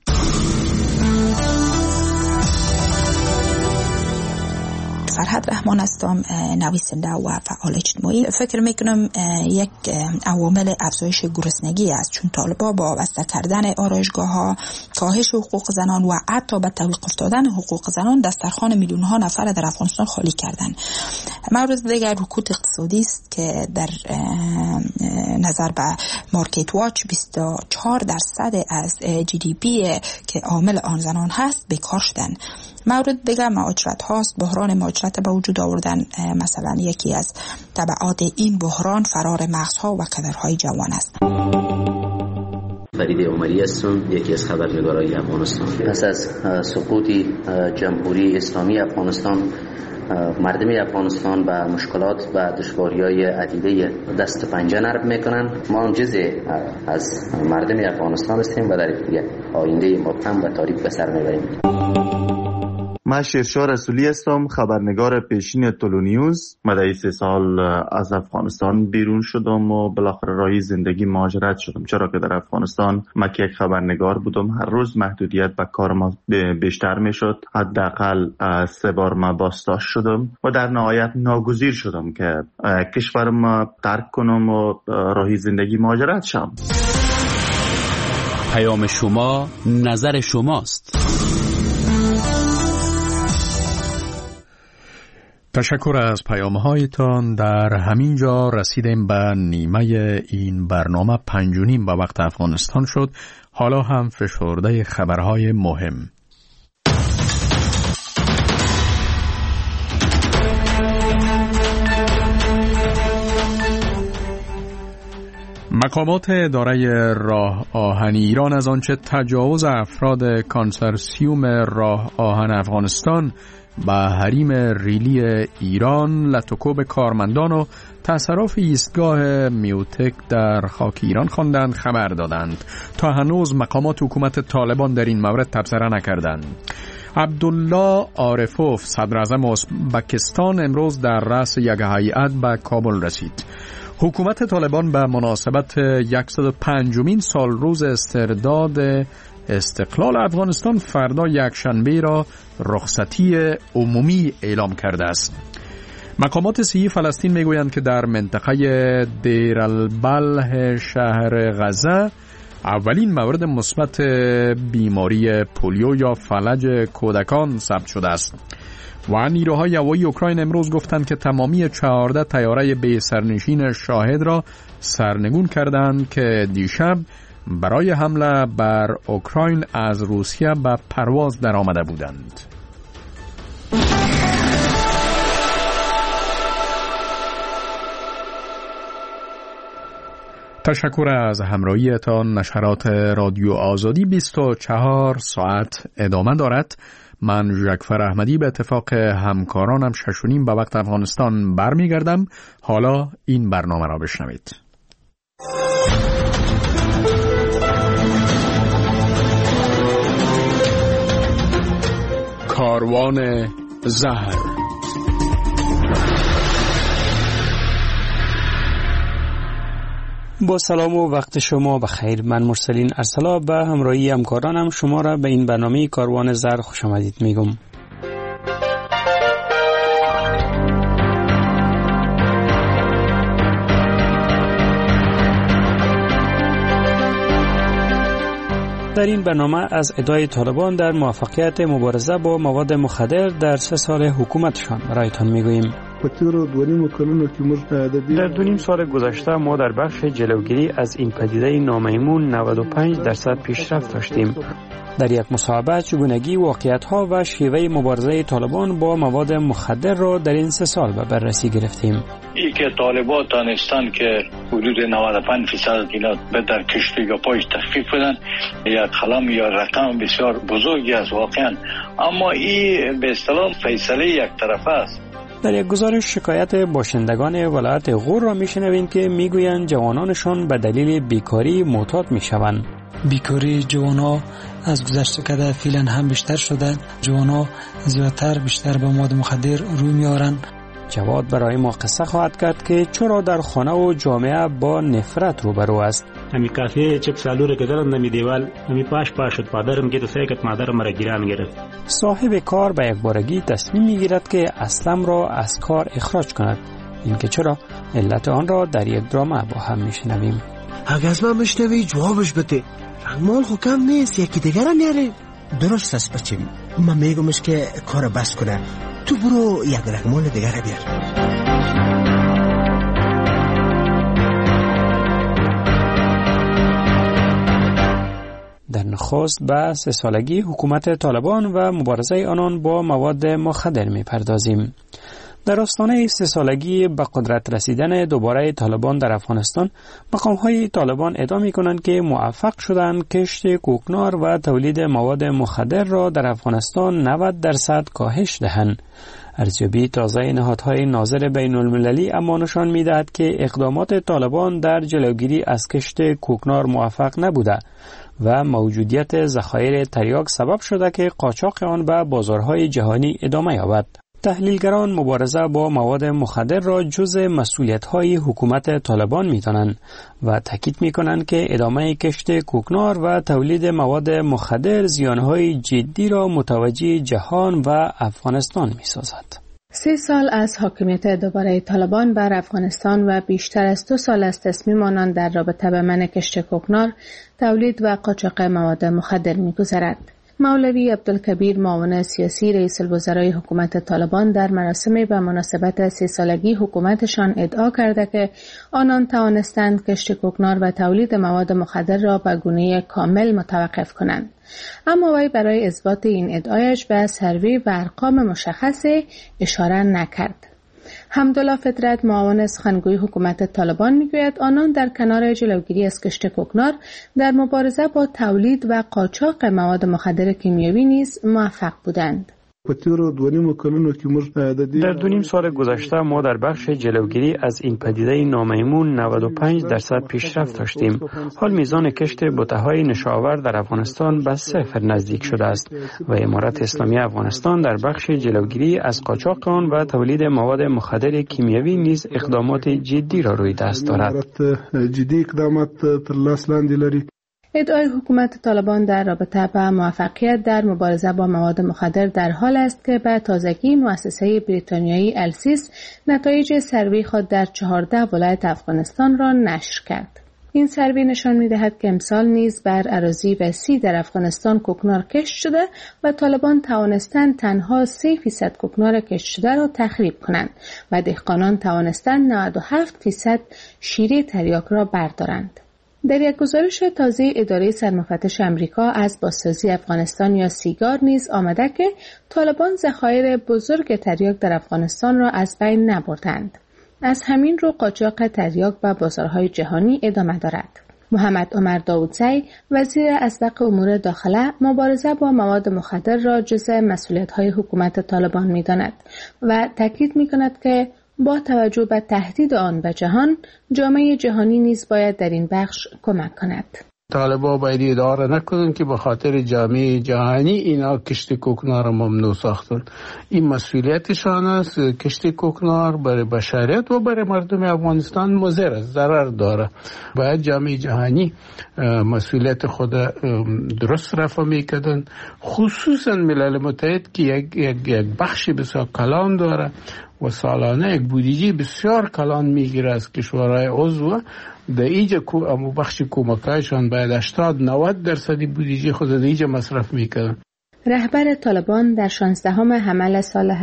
Speaker 3: فرهاد رحمان هستم، نویسنده و فعال اجتماعی. فکر میکنم یک عوامل افزایش گرسنگی است، چون طالبان با وابسته کردن آرایشگاه‌ها، کاهش حقوق زنان و حتی به توقف دادن حقوق زنان دسترخوان میلیون ها نفر در افغانستان خالی کردند. مورد دیگر رکود اقتصادی است که در نظر به مارکت واچ 24% از GDP که عامل آن زنان هست بیکار شدند. مورد دیگر مهاجرت هاست. بحران مهاجرت به وجود آوردن، مثلا یکی از تبعات این بحران فرار مغزها و کدرهای جوان است.
Speaker 19: فرید عمری هستم، یکی از خبرنگارای افغانستان. پس از سقوط جمهوری اسلامی افغانستان، مردم افغانستان به مشکلات و دشواری‌های عدیده دست و پنجه نرم میکنن. ما هم جزء از مردم افغانستان هستیم و در یک آینده مبهم و تاریک به سر میبریم.
Speaker 20: من شیرشاه رسولی هستم، خبرنگار پیشین تولو نیوز. من 3 سال از افغانستان بیرون شدم و بالاخره راهی زندگی مهاجرت شدم، چرا که در افغانستان من یک خبرنگار بودم. هر روز محدودیت به کار ما بیشتر میشد. حداقل 3 بار من بازداشت شدم و در نهایت ناگزیر شدم که کشورم ترک کنم و راهی زندگی مهاجرت شم.
Speaker 15: پیام شما نظر شماست.
Speaker 1: تشکر از پیام‌هایتان. در همین جا رسیدیم به نیمه این برنامه. 5:30 به وقت افغانستان شد. حالا هم فشرده خبرهای مهم. مقامات اداره راه آهن ایران از آنچه تجاوز افراد کانسورسیوم راه آهن افغانستان به حریم ریلی ایران، لتوکوب کارمندان و تصرف ایستگاه میوتک در خاک ایران خواندند خبر دادند. تا هنوز مقامات حکومت طالبان در این مورد تبصره نکردند. عبدالله عارفوف صدر اعظم ازبکستان امروز در رأس یک هیئت به کابل رسید. حکومت طالبان به مناسبت 105مین سال روز استرداد استقلال افغانستان فردا یکشنبه را رخصتی عمومی اعلام کرده است. مقامات صحی فلسطین میگویند که در منطقه دیر البلح شهر غزه اولین مورد مثبت بیماری پولیو یا فلج کودکان ثبت شده است. و نیروهای هوایی اوکراین امروز گفتند که تمامی 14 طیاره بی سرنشین شاهد را سرنگون کردند که دیشب برای حمله بر اوکراین از روسیه به پرواز در آمده بودند. تشکر از همراهیتان. نشرات رادیو آزادی 24 ساعت ادامه دارد. من ژکفر احمدی به اتفاق همکارانم 6:30 به وقت افغانستان برمیگردم. حالا این برنامه را بشنوید. کاروان زهر.
Speaker 21: با سلام و وقت شما بخیر. من مرسلین ارسلا به همراهی همکارانم شما را به این برنامه کاروان زهر خوش آمدید میگم. در این برنامه از ادعای طالبان در موفقیت مبارزه با مواد مخدر در 3 سال حکومتشان برایتان میگوییم. در 2.5 سال گذشته ما در بخش جلوگیری از این پدیده نامیمون 95% پیشرفت داشتیم. در یک مصاحبه چگونگی واقعیت‌ها و شیوه مبارزه طالبان با مواد مخدر را در این 3 سال به بررسی گرفتیم.
Speaker 22: ای که طالبان دانستان که حدود 95% اینا به در کشتی یا پایش تخفیف بدن، یک خلم یا رقم بسیار بزرگی است واقعا، اما این به اصطلاح فیصله یک طرفه است.
Speaker 21: در یک گزارش شکایت باشندگان ولایت غور را میشنویم که میگویند جوانانشان به دلیل بیکاری معتاد میشوند.
Speaker 23: بیکاری جوانا از گذشته کده فعلا هم بیشتر شده. جوانا زیادتر بیشتر به مواد مخدر روی میارند.
Speaker 21: جواد برای ما قصه خواهد کرد که چرا در خانه و جامعه با نفرت روبرو است.
Speaker 24: همی کافی چپ سالوره که دارن نمی دیوال همی پاش شد پادرم گیت سیکت مادرم مرا گیران گرفت.
Speaker 21: صاحب کار به یک بارگی تصمیم میگیرد که اسلم را از کار اخراج کند. اینکه چرا علت آن را در یک درامه با هم میشنویم.
Speaker 25: اگه از من بشنوی جوابش بده. رنگمال خو کم نیست، یکی دیگر نیاره.
Speaker 26: درست است بچیم، من میگمش که کار بس کنه. تو برو یک رنگمال دیگر بیار.
Speaker 21: در نخست به 3 سالگی حکومت طالبان و مبارزه آنان با مواد مخدر میپردازیم. در آستانه 3 سالگی به قدرت رسیدن دوباره طالبان در افغانستان، مقام‌های طالبان ادعا می‌کنند که موفق شدند کشت کوکنار و تولید مواد مخدر را در افغانستان 90% کاهش دهند. ارزیابی تازه نهادهای ناظر بین المللی اما نشان می‌دهد که اقدامات طالبان در جلوگیری از کشت کوکنار موفق نبوده و موجودیت ذخایر تریاک سبب شده که قاچاق آن به بازارهای جهانی ادامه یابد. تحلیلگران مبارزه با مواد مخدر را جزء مسئولیت‌های حکومت طالبان می‌دانند و تاکید می‌کنند که ادامه کشت کوکنار و تولید مواد مخدر زیان‌های جدی را متوجه جهان و افغانستان می‌سازد.
Speaker 5: 3 سال از حاکمیت دوباره طالبان بر افغانستان و بیشتر از 2 سال از تصمیم آنان در رابطه به منع کشت کوکنار، تولید و قاچاق مواد مخدر می‌گذرد. مولوی عبدالکبیر معاون سیاسی رئیس الوزرای حکومت طالبان در مراسم به مناسبت 3 سالگی حکومتشان ادعا کرده که آنان توانستند کشت کوکنار و تولید مواد مخدر را به گونه کامل متوقف کنند. اما وی برای اثبات این ادعایش به سروی و ارقام مشخصی اشاره نکرد. حمدالله فطرت معاون سخنگوی حکومت طالبان میگوید آنان در کنار جلوگیری از کشت کوکنار در مبارزه با تولید و قاچاق مواد مخدر کیمیایی نیز موفق بودند.
Speaker 21: در 2.5 سال گذشته ما در بخش جلوگیری از این پدیده نامیمون 95% پیشرفت داشتیم. حال میزان کشت بته‌های نشاور در افغانستان به 0 نزدیک شده است و امارت اسلامی افغانستان در بخش جلوگیری از قاچاق آن و تولید مواد مخدر کیمیایی نیز اقدامات جدی را روی دست دارد.
Speaker 5: ادعای حکومت طالبان در رابطه با موفقیت در مبارزه با مواد مخدر در حال است که به تازگی مؤسسه بریتانیایی السیس نتایج سروی خود در 14 ولایت افغانستان را نشر کرد. این سروی نشان می‌دهد که امسال نیز بر اراضی وسیع در افغانستان کوکنار کشت شده و طالبان توانستند تنها 3% کوکنار کشت شده را تخریب کنند و دهقانان توانستند 97% شیره تریاک را بردارند. در یک گزارش تازه اداره سرمفتش امریکا از بازسازی افغانستان یا سیگار نیز آمده که طالبان ذخایر بزرگ تریاک در افغانستان را از بین نبردند. از همین رو قاچاق تریاک به بازارهای جهانی ادامه دارد. محمد عمر داودزی وزیر اسبق امور داخله مبارزه با مواد مخدر را جزء مسئولیت‌های حکومت طالبان می‌داند و تاکید می‌کند که با توجه به تهدید آن به جهان، جامعه جهانی نیز باید در این بخش کمک کند.
Speaker 4: طالبان باید ادعا نکنند که به خاطر جامعه جهانی اینا کشت کوکنار را ممنوع ساختن. این مسئولیتشان است. کشت کوکنار برای بشریت و برای مردم افغانستان مضر است، ضرر داره. باید جامعه جهانی مسئولیت خود درست رفع میکردن، خصوصا ملل متحد که یک بخش بسیار کلان داره و سالانه یک بودجه بسیار کلان میگیره از کشورهای عضو. در اینجا بخش کمکایشان باید 80-90% بودجه خود در اینجا مصرف میکنن.
Speaker 5: رهبر طالبان در 16 حمل سال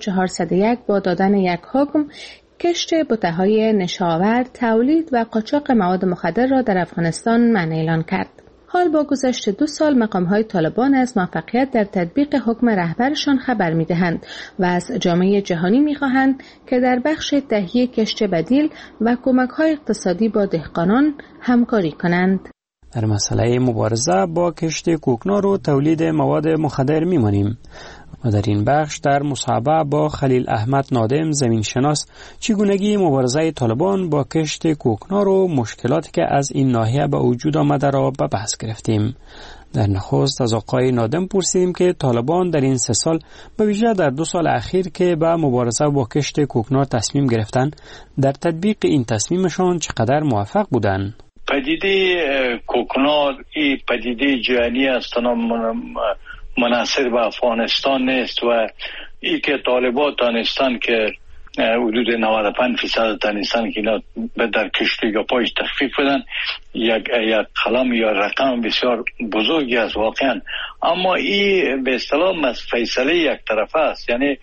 Speaker 5: 1401 با دادن یک حکم کشت بته‌های نشاور، تولید و قاچاق مواد مخدر را در افغانستان منع اعلان کرد. حال با گذشت 2 سال مقام‌های طالبان از موفقیت در تطبیق حکم رهبرشان خبر می‌دهند و از جامعه جهانی می‌خواهند که در بخش تهیه کشت بدیل و کمک‌های اقتصادی با دهقانان همکاری کنند.
Speaker 21: در مسئله مبارزه با کشت کوکنار و تولید مواد مخدر می‌مانیم و در این بخش در مصاحبه با خلیل احمد نادم زمینشناس چگونگی مبارزه طالبان با کشت کوکنار و مشکلاتی که از این ناحیه به وجود آمده را به بحث گرفتیم. در نخست از آقای نادم پرسیدیم که طالبان در این 3 سال به ویژه در 2 سال اخیر که به مبارزه با کشت کوکنار تصمیم گرفتند، در تطبیق این تصمیمشان چقدر موفق بودند؟
Speaker 22: پدیده کوکنار این پدیده جهانی است، منحصر به افغانستان نیست و ای که طالبان دانستان که حدود 95% دانستان که اینا در کشتی یا پایش تخفیف بدن، یک کلام یا رقم بسیار بزرگی است واقعا. اما این به اصطلاح فیصله یک طرفه است، یعنی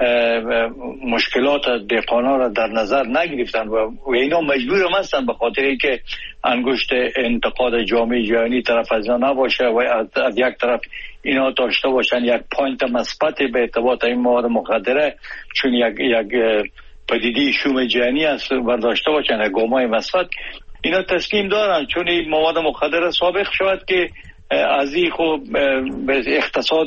Speaker 22: مشکلات دهقانا را در نظر نگرفتن و اینا مجبور هم هستن به خاطر اینکه انگشت انتقاد جامعه جهانی طرف از اینا نباشه و از یک طرف اینا داشته باشن یک پوینت مثبت به ارتباط این مواد مخدره، چون یک پدیده شوم جهانی است و داشته باشن یک گامای مثبت. اینا تسلیم دارن چون این مواد مخدره سابق شود که از این خوب اقتصاد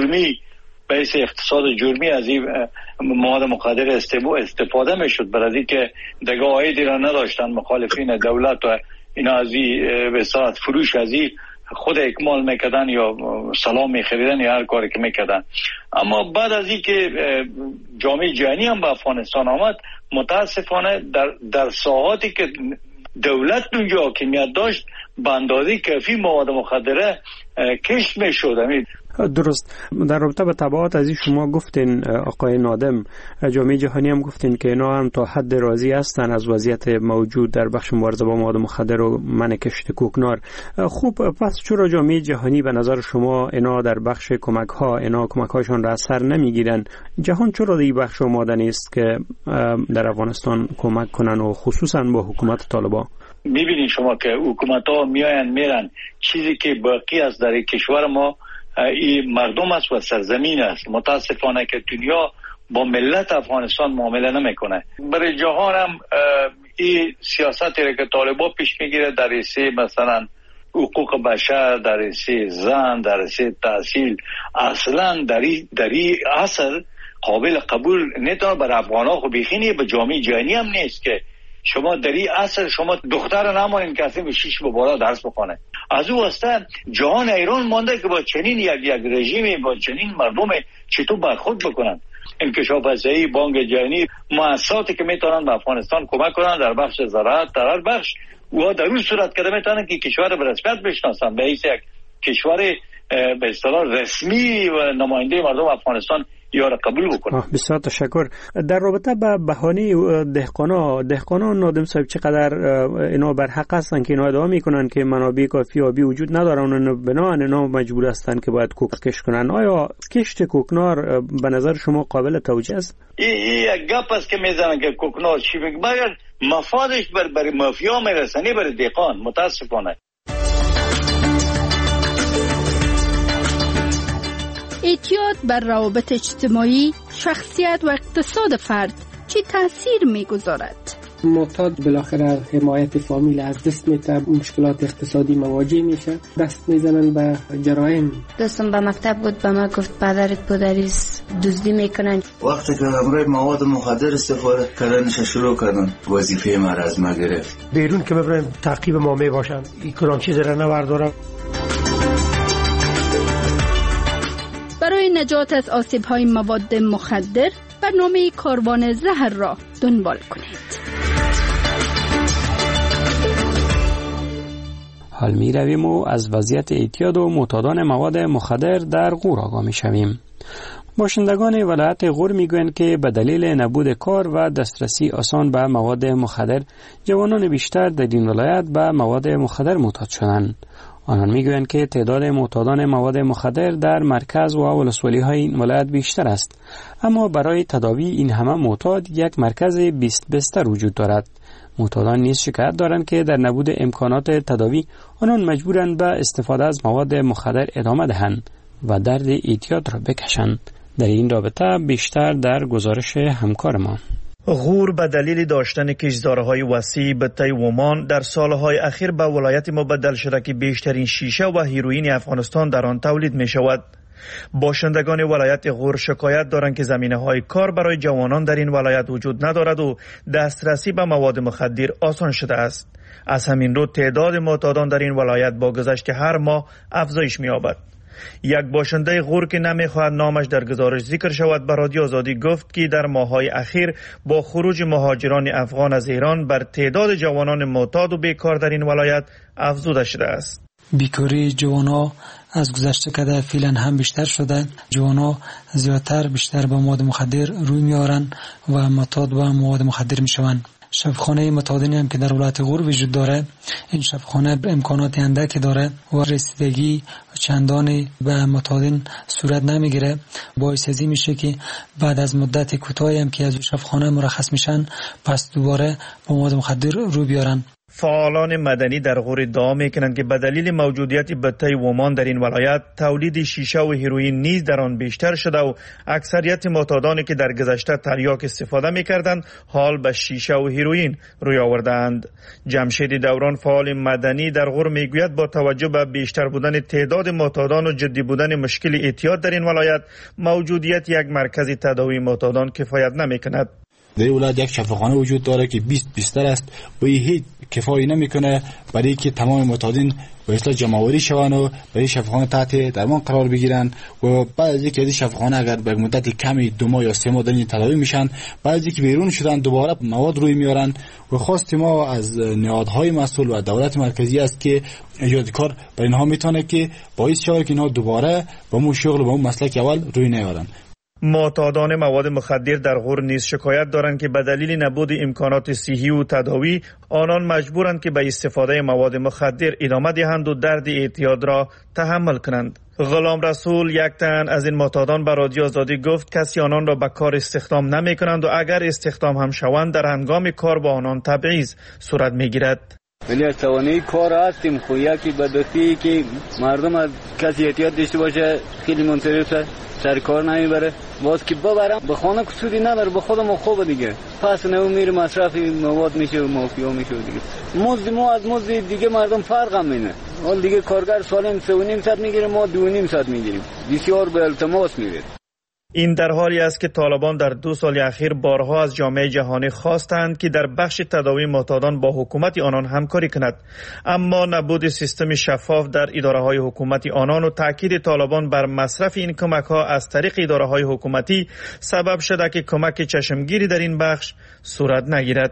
Speaker 22: جرمی از این مواد مخدر استفاده میشد، برای که دیگه عایدی را نداشتن مخالفین دولت و اینا از این به صورت فروش از این خود اکمال میکردن یا سلام میخریدن یا هر کاری که میکردن. اما بعد از این که جامعه جهانی هم به افغانستان آمد، متاسفانه در ساحاتی که دولت اونجا حاکمیت داشت به اندازه کافی مواد مخدره کشت میشد.
Speaker 21: درست. در رابطه با تبعات از شما گفتین آقای نادم، جامعه جهانی هم گفتین که اینا هم تا حد راضی هستن از وضعیت موجود در بخش مبارزه با مواد مخدر و منع کشت کوکنار. خوب، پس چرا جامعه جهانی به نظر شما اینا در بخش کمک هاشون را اثر نمیگیرن؟ جهان چرا این بخش آماده نیست که در افغانستان کمک کنن و خصوصا با حکومت طالبان؟
Speaker 22: میبینید شما که حکومت ها میاین میرن، چیزی که باقی است در کشور ما این مردم است و سرزمین است. متاسفانه که دنیا با ملت افغانستان معامله نمیکنه. برای جهان هم این سیاستی که طالبان پیش میگیره در حیث مثلا حقوق بشر، در حیث زن، در حیث تحصیل، اصلا در این اصل قابل قبول نتونه. برای افغان ها خب بخینی به جامعه جهانی هم نیست که شما در این اصل شما دختر نمانین که اصلا به 6 به بالا درس بخونه. از او واسطه جهان ایران مانده که با چنین یک رژیم، با چنین مردم چطور برخورد بکنن. انکشاف پذیری، بانک جهانی، مؤسساتی که میتونن به افغانستان کمک کنن در بخش زراعت، در هر بخش، و در اون صورت که میتونن که کشور به رسمیت بشناسن به حیث یک کشور به اصطلاح رسمی و نماینده مردم افغانستان یا را قبول بکنن.
Speaker 21: بسیار تشکر. در رابطه با بهانه دهقانا نادم صاحب، چقدر اینا بر حق هستن که اینا ادعا میکنن که منابع کافی آبی وجود ندارن و بنابراین اینا مجبور هستن که باید کوکنار کنن؟ آیا کشت کوکنار به نظر شما قابل توجیه است؟
Speaker 22: این یک گپ است که میزنن که کوکنار چی میگه، مگر مفادش برای مافیا میرسنی، برای دهقان. متاسفانه
Speaker 6: اعتیاد بر روابط اجتماعی، شخصیت و اقتصاد فرد چه تاثیر میگذارد؟
Speaker 7: معتاد بالاخره حمایت فامیل از دست میده، مشکلات اقتصادی مواجه میشه، دست میزنن به جرایم.
Speaker 8: دوستم به مکتب بود، به ما گفت پدرت پدریست دزدی میکنن.
Speaker 9: وقتی که همراه مواد مخدر استفاده کردنش شروع کردن، وظیفه ما را از ما گرفت.
Speaker 25: بیرون که ببرن تعقیب ما میباشن، این کلان چیز را نبردارن.
Speaker 6: برای نجات از آسیب‌های مواد مخدر برنامه کاروان زهر را دنبال کنید.
Speaker 21: حال می رویم و از وضعیت اعتیاد و معتادان مواد مخدر در غور آگاه می شویم. باشندگان ولایت غور می گویند که به دلیل نبود کار و دسترسی آسان به مواد مخدر، جوانان بیشتر در این ولایت به مواد مخدر معتاد شدند. آنان میگویند که تعداد معتادان مواد مخدر در مرکز و ولسوالی‌های این ولایت بیشتر است، اما برای تداوی این همه معتاد یک مرکز 20 بستر وجود دارد. معتادان نیز شکایت دارند که در نبود امکانات تداوی آنان مجبورند به استفاده از مواد مخدر ادامه دهند و درد اعتیاد را بکشند. در این رابطه بیشتر در گزارش همکار ما.
Speaker 10: غور به دلیل داشتن کشتزارهای وسیع به طی ومان در سالهای اخیر به ولایت مبدل شده که بیشترین شیشه و هیروئین افغانستان در آن تولید می شود. باشندگان ولایت غور شکایت دارند که زمینه‌های کار برای جوانان در این ولایت وجود ندارد و دسترسی به مواد مخدر آسان شده است. از همین رو تعداد معتادان در این ولایت با گذشت هر ماه افزایش می‌یابد. یک باشنده غور که نمیخواهد نامش در گزارش ذکر شود به رادیو آزادی گفت که در ماه‌های اخیر با خروج مهاجران افغان از ایران بر تعداد جوانان معتاد و بیکار در این ولایت افزوده شده است.
Speaker 23: بیکاری جوانا از گذشته کده فعلا هم بیشتر شده. جوانا بیشتر با مواد مخدر روی میارن و معتاد با مواد مخدر میشوند. شفاخانه معتادین هم که در ولایت غور وجود داره، این شفاخانه امکانات اندکی داره و رسیدگی چندانی به معتادین صورت نمیگیره. باعث ازی میشه که بعد از مدت کوتاهی هم که از شفاخانه مرخص میشن، پس دوباره با مواد مخدر رو بیارن.
Speaker 10: فعالان مدنی در غور ادعا میکنند که به دلیل موجودیت بطه ومان در این ولایت تولید شیشه و هیروئین نیز در آن بیشتر شده و اکثریت معتادانی که در گذشته تریاک استفاده میکردند حال به شیشه و هیروئین روی آوردند. جمشید دوران فعال مدنی در غور میگوید با توجه به بیشتر بودن تعداد معتادان و جدی بودن مشکل اعتیاد در این ولایت، موجودیت یک مرکز تداوی معتادان کفایت نمیکند.
Speaker 2: در ولایت یک شفاخانه وجود داره که 20 بیستر است و هیچ کفایی نمیکنه برای که تمام معتادین به اصطلاح جمع‌آوری شوند و برای شفاخانه تحت درمان قرار بگیرن و بعد از اینکه از شفاخانه اگر به مدت کمی 2 ماه یا 3 ماه در این تداوی میشن، بعد از اینکه بیرون شدن دوباره مواد روی میارن و خواست ما از نهادهای مسئول و دولت مرکزی است که ایجاد کار برای اینها میتونه که باعث شود که اینها دوباره با اون شغل و با اون مسلک اول روی نیارن.
Speaker 10: معتادان مواد مخدر در غور نیز شکایت دارند که به دلیل نبود امکانات صحی و تداوی آنان مجبورند که به استفاده مواد مخدر ادامه دهند و درد اعتیاد را تحمل کنند. غلام رسول یک تن از این معتادان به رادیو آزادی گفت کسی آنان را به کار استخدام نمی کنند و اگر استخدام هم شوند در هنگام کار با آنان تبعیض صورت می گیرد.
Speaker 11: ولی از توانایی کار هستیم خو یکی بدبختی که مردم از کسی احتیاط داشته باشه خیلی منصرفه سر کار نمیبره، باز که ببرم به خانه کسودی نداره، به خودم خوبه دیگه، پس نو میره مصرف مواد میشه و مافیا میشه دیگه. مزد ما از مزد دیگه مردم فرق هم اینه. حال دیگه کارگر سالم 3.5 میگیره، ما 2.5 میگیریم. بسیار به التماس میره.
Speaker 10: این در حالی است که طالبان در 2 سال اخیر بارها از جامعه جهانی خواستند که در بخش تداوی معتادان با حکومت آنان همکاری کند، اما نبود سیستم شفاف در اداره‌های حکومتی آنان و تاکید طالبان بر مصرف این کمک‌ها از طریق اداره‌های حکومتی سبب شده که کمک چشمگیری در این بخش صورت نگیرد.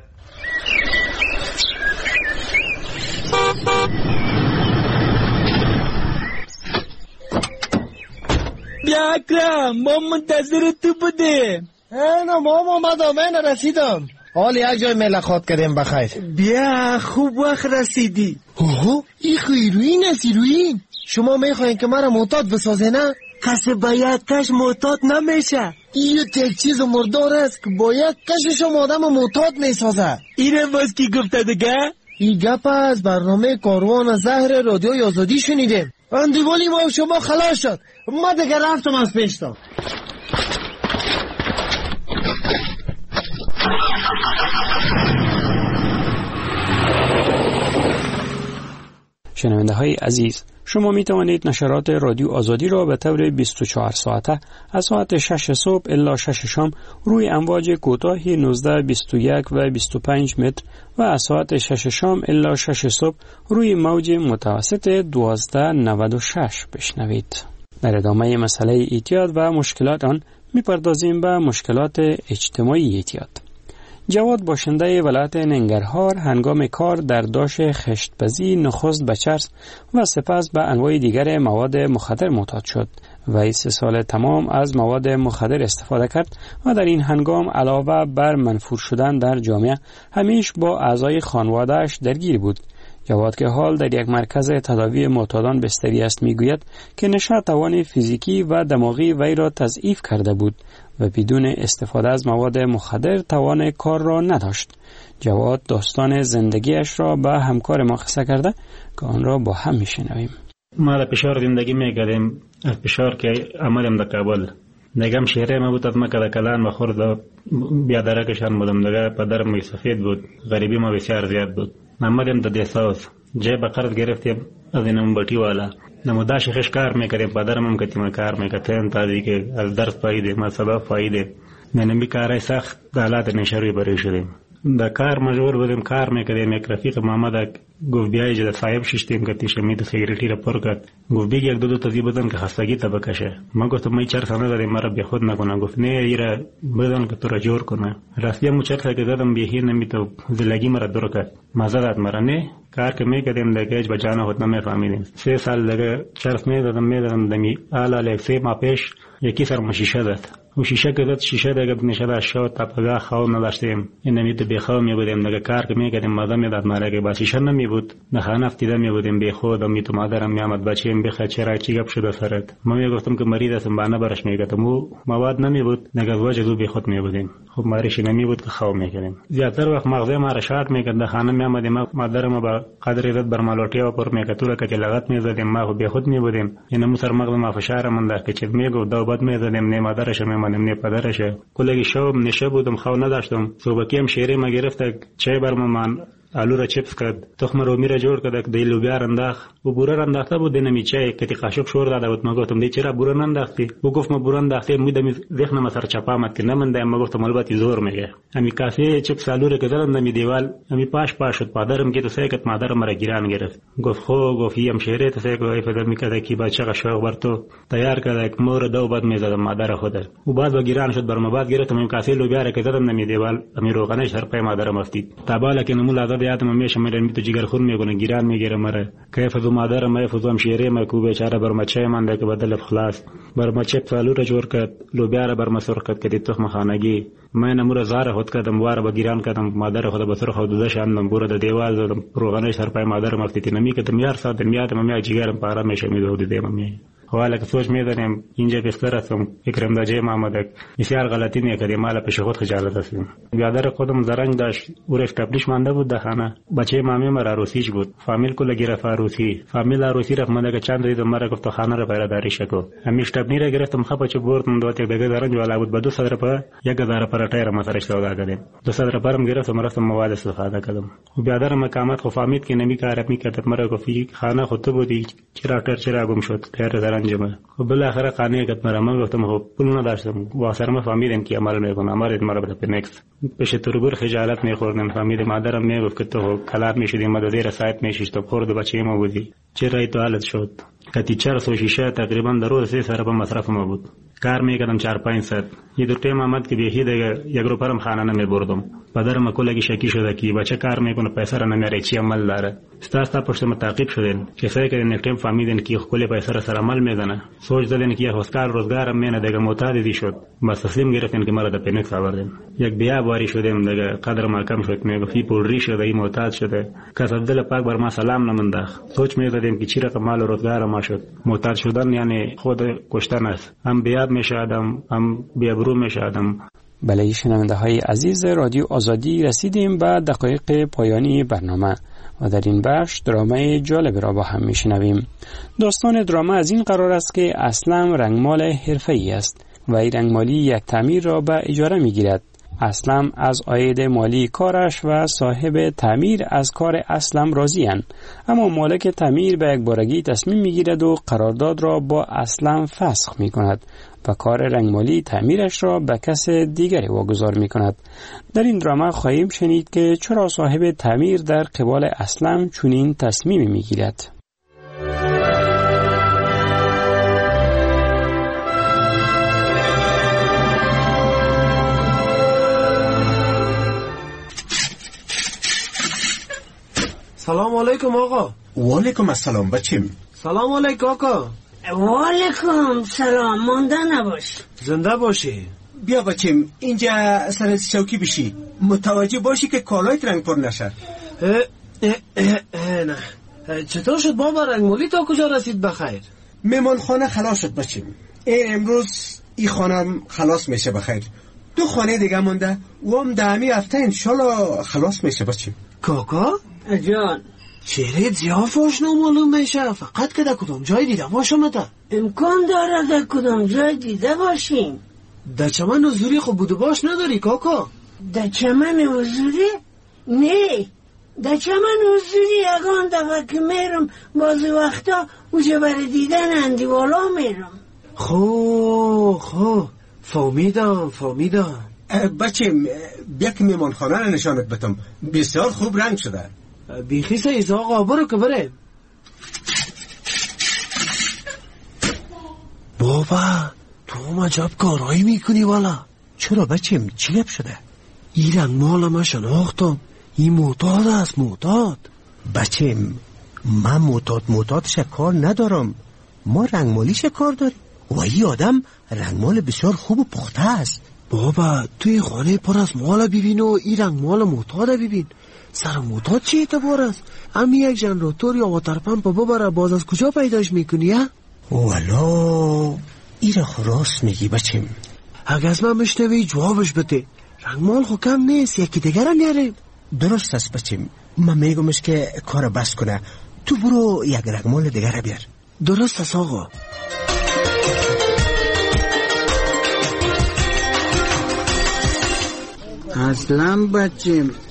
Speaker 12: بیا اکرم، ما منتظر تو بودیم.
Speaker 25: نه ماما من رسیدم. حال یک جای ملاقات کردیم بخیر. بیا خوب وقت رسیدی. اوه این هیروین است. هیروین شما میخواین که مرا معتاد بسازه نه؟ کسی باید کش معتاد نمیشه. این یک چیز مردار است که باید کشش آدم معتاد میسازه.
Speaker 12: اینه باز کی گفته دیگه؟
Speaker 25: این گپ از برنامه کاروان زهر رادیو آزادی شنیدیم. اندیوالی ما شما خلاص شد. ما دیگه رفتم از پیشتا.
Speaker 21: شنونده های عزیز، شما می توانید نشرات رادیو آزادی را به طور 24 ساعته از ساعت 6 صبح الی 6 شام روی امواج کوتاه 19، 21 و 25 متر و از ساعت 6 شام الی 6 صبح روی موج متوسط 1296 بشنوید. در ادامه مسئله اعتیاد و مشکلات آن می‌پردازیم به مشکلات اجتماعی اعتیاد. جواد باشنده ولایت ننگرهار هنگام کار در داش خشتبزی نخست به چرس و سپس به انواع دیگر مواد مخدر معتاد شد و 3 سال تمام از مواد مخدر استفاده کرد و در این هنگام علاوه بر منفور شدن در جامعه همیش با اعضای خانواده‌اش درگیر بود. جواد که حال در یک مرکز تداوی معتادان بستری است میگوید که نشه توان فیزیکی و دماغی وی را تضعیف کرده بود و بدون استفاده از مواد مخدر توان کار را نداشت. جواد داستان زندگیش را به همکار ما قصه کرده که آن را با هم میشنویم.
Speaker 24: ما در پشار زندگی میکردیم، از پشار که آمدیم در کابل. نگم شهره ما بود از مکه در کلان بخورد بیادرکشان بودم دیگه. پدرم سفید بود، غریبی ما بسیار زیاد بود. آمدیم در دیساوس جای به قرض گرفتیم از این بطی والا. نمودا شخص کار میکردیم، پدرم هم کتیم کار میکردیم تا دیگه از درس فایده ما سبب فایده نمی کارای سخت حالات نشری برای شدیم. در کار مجبور بودیم کار میکردیم. یک رفیق محمد گفت بیایی جد صاحب ششتیم که تیشمید سیگریتی را پر کرد. گفت بیگ یک دو تازی بدن که خستگی تا بکشه. ما گفتم می چرخ نداریم مرا بی خود نکنه. گفت نه ایرا بدن که تو را جور کنه. راستی مو چرخ که زدم بیهی نمیتو زلگی مرا دور کرد. مزدت مرا نه کار که میکردیم دیگه به جان خود نمیفهمیدیم. 3 سال دیگه چرخ میدادم دمی آلا لکسی ما پیش یکی سر مشیشه داد. و شیشه که داد شیشه دیگه نشده شد تا پگاه خواب نداشتیم. این نمیده بیخواب میبودیم دیگه کار که میکردیم مادر میداد مرا که با شیشه نمیبود. نه خانه افتیده میبودیم بیخود و میتو مادرم میامد بچیم بخواد چرا چی گپ شده سرت. ما میگفتم که مریض هستم بانه برش میگفتم و مواد نمیبود دیگه وجه دو بیخود میبودیم. خب ماریش نمیبود که خواب میکردیم. زیاتر وقت مغزه ما را شارت میکرد. خانه میامدیم مادرم با قدر عزت بر مالوٹیا پر میکتوره که لغت میزدیم ما بیخود میبودیم. این مو سر مغز ما فشار من در که چه میگو دو بعد میزدیم نه مادرش میمانیم نه پدرش. کلگی شب نشه بودم خواب نداشتم. صبحی هم شیری ما گرفت چای برم من آلو را چپس کرد، تخم رومی را جور کرد، دی لوبیا انداخت و بوره را انداخته بود. نمی چای کتی قاشق شور داده بود. ما گفتم دی چرا بوره ننداختی؟ او گفت ما بوره انداخته میدم ذهنم سر چپا آمد که نمنده. ما گفتم البته زور میگه. امی کاسه چپس آلو را که زدم نمی دیوال امی پاش شد. پدرم که تو سیکت مادرم را گیران گرفت. گفت خو گفت یم شهره تو سیک وای فدر میکرد کی بچه شوق بر تو تیار کرد مور دو بعد میزدم مادر خود و بعد با گیران شد. برام بعد گرفتم امی کاسه لوبیا را که زدم نمی دیوال امی روغنش سر پای مادرم افتید. تابالا که نمول آزاد یادم میشه میرم تو جگر خون میگونه گیران میگیره مره کیف دو مادر ما فزوم شیره ما کو بیچاره برما چای مانده که بدل خلاص برما چپ فالو را جور کرد لوبیا را برما سر کرد که تخم خانگی من امور زار خود کردم واره با گیران کردم مادر خود به سر خود داشتم بوره د دیوال زدم روغنش سر پای مادر مفتید نمی که تمیار ساعت میاد ممی جگرم پارا میشه میدود دی ممی حالا که سوچ میدونم اینجا بستر هستم اکرم داجه محمد بسیار غلطی میکردی مال پیش خود خجالت هستم. بیادر خودم زرنگ داشت اورش تپلیش مانده بود در خانه. بچه مامی مرا عروسیش بود. فامیل کلا گرفت عروسی. فامیل عروسی رفت مانده که چند روز مرا گفت خانه را پیراداری شکو. همیش تپنی را گرفتم خپا چه بردم دو تا دیگه زرنگ والا بود. با 200 روپیه 1000 پر ټایر ما سره سودا کردم. 200 روپیه گرفتم رفتم مواد استفاده کردم. و بیادر مقامات خو فهمید که نمی کار میکرد مرا گفت خانه خود تو بودی چرا گم شد تیر زرنگ ما. و بالاخره قانع کرد مرا. من گفتم خب پول نداشتم و سرما فهمیدم که عمل میکنم عمل مرا به پنکس پیش تربور خجالت میخوردم. فهمیدم مادرم میگفت که تو کلاب میشدی مددیر سایت میشیش تو خورد بچه ما بودی چرا تو حالت شد کتی 400 شیشه تقریبا در روز 3 سر به مصرف ما بود. کار میکردم 4-5 ساعت. یه دو تیم آمد که بیهی دیگه یک رو پرم خانه نمیبردم. پدرم کلگی شکی شده که بچه کار میکنه پیسه را نمیاره چی عمل داره. ستا پشت ما تعقیب شدن کسایی که یک تیم فهمیدن که کلی پیسه را سر عمل میزنه. سوچ دادن که روزگارم مینه دیگه معتادی شد. بس تسلیم گرفتن که مرا د پنکس آوردن. یک بیا باری شدم دیگه قدر ما کم شد. میگفتی پولری شده ای معتاد شده. کس عبدالله پاک بر ما سلام نمنداخت. سوچ میدادم که چی رقم مال روزگار ما شد. معتاد شدن یعنی خود کشتن است. هم بیاد میشه آدم هم بیابرو میشه آدم.
Speaker 21: بله شنونده های عزیز رادیو آزادی رسیدیم به دقایق پایانی برنامه و در این بخش درامای جالب را با هم میشنویم. داستان دراما از این قرار است که اسلم رنگمال حرفه‌ای است و این رنگمالی یک تعمیر را به اجاره میگیرد. اسلم از عاید مالی کارش و صاحب تعمیر از کار اسلم راضی اند، اما مالک تعمیر به یک بارگی تصمیم میگیرد و قرارداد را با اسلم فسخ میکند و کار رنگمالی تعمیرش را به کس دیگری واگذار میکند. در این دراما خواهیم شنید که چرا صاحب تعمیر در قبال اسلم چنین تصمیمی میگیرد.
Speaker 25: سلام علیکم آقا.
Speaker 26: و علیکم السلام بچیم.
Speaker 25: سلام علیکم آقا.
Speaker 3: و علیکم سلام. مانده نباش.
Speaker 25: زنده باشی.
Speaker 26: بیا بچیم اینجا سر چوکی بشی، متوجه باشی که کالایت رنگ پر نشه.
Speaker 25: نه چطور شد بابا رنگمالی تا کجا رسید بخیر؟
Speaker 26: مهمان خانه خلاص شد بچیم. امروز این خانم خلاص میشه بخیر. 2 خانه دیگه مونده و هم دهمی هفته انشالله خلاص میشه بچیم.
Speaker 25: کاکا
Speaker 3: جان
Speaker 25: چهره زیاف آشنا معلوم میشه، فقط که در کدام جای دیده باشم ده؟
Speaker 3: امکان داره در کدام جای دیده باشیم.
Speaker 25: در چمن حضوری خب بوده باش نداری کاکا؟
Speaker 3: در چمن حضوری؟ نه در چمن حضوری یگان دفعه که میرم بعضی وقتا اوجه برای دیدن اندیوالا میرم.
Speaker 25: خو فهمیدم.
Speaker 26: بچیم بیا که میمان خانه رو نشانت بدم، بسیار خوب رنگ شده.
Speaker 25: بیخی سیز آقا برو که بره. بابا تو عجب کارایی میکنی والا.
Speaker 26: چرا بچیم چی گپ شده؟
Speaker 25: این رنگ مال ما شناختم، این معتاد است. معتاد
Speaker 26: بچیم من معتادش کار ندارم، ما رنگمالیش کار داریم و این آدم رنگمال بسیار خوب و پخته است.
Speaker 25: بابا توی خانه پر از مال ببین و این رنگمال معتاد ببین. سر معتاد چی اعتبار است؟ امی یک ژنراتور یا واتر پمپ ببره باز از کجا پیداش میکنی ها؟
Speaker 26: والا این را راست میگی بچیم.
Speaker 25: اگه از من مشنوی جوابش بده. رنگمال خو کم نیست، یکی دیگر هم نیاریم.
Speaker 26: درست است بچیم، من میگمش که کار بس کنه، تو برو یک رنگمال دیگر بیار.
Speaker 25: درست است آقا.
Speaker 13: اصلا بچیم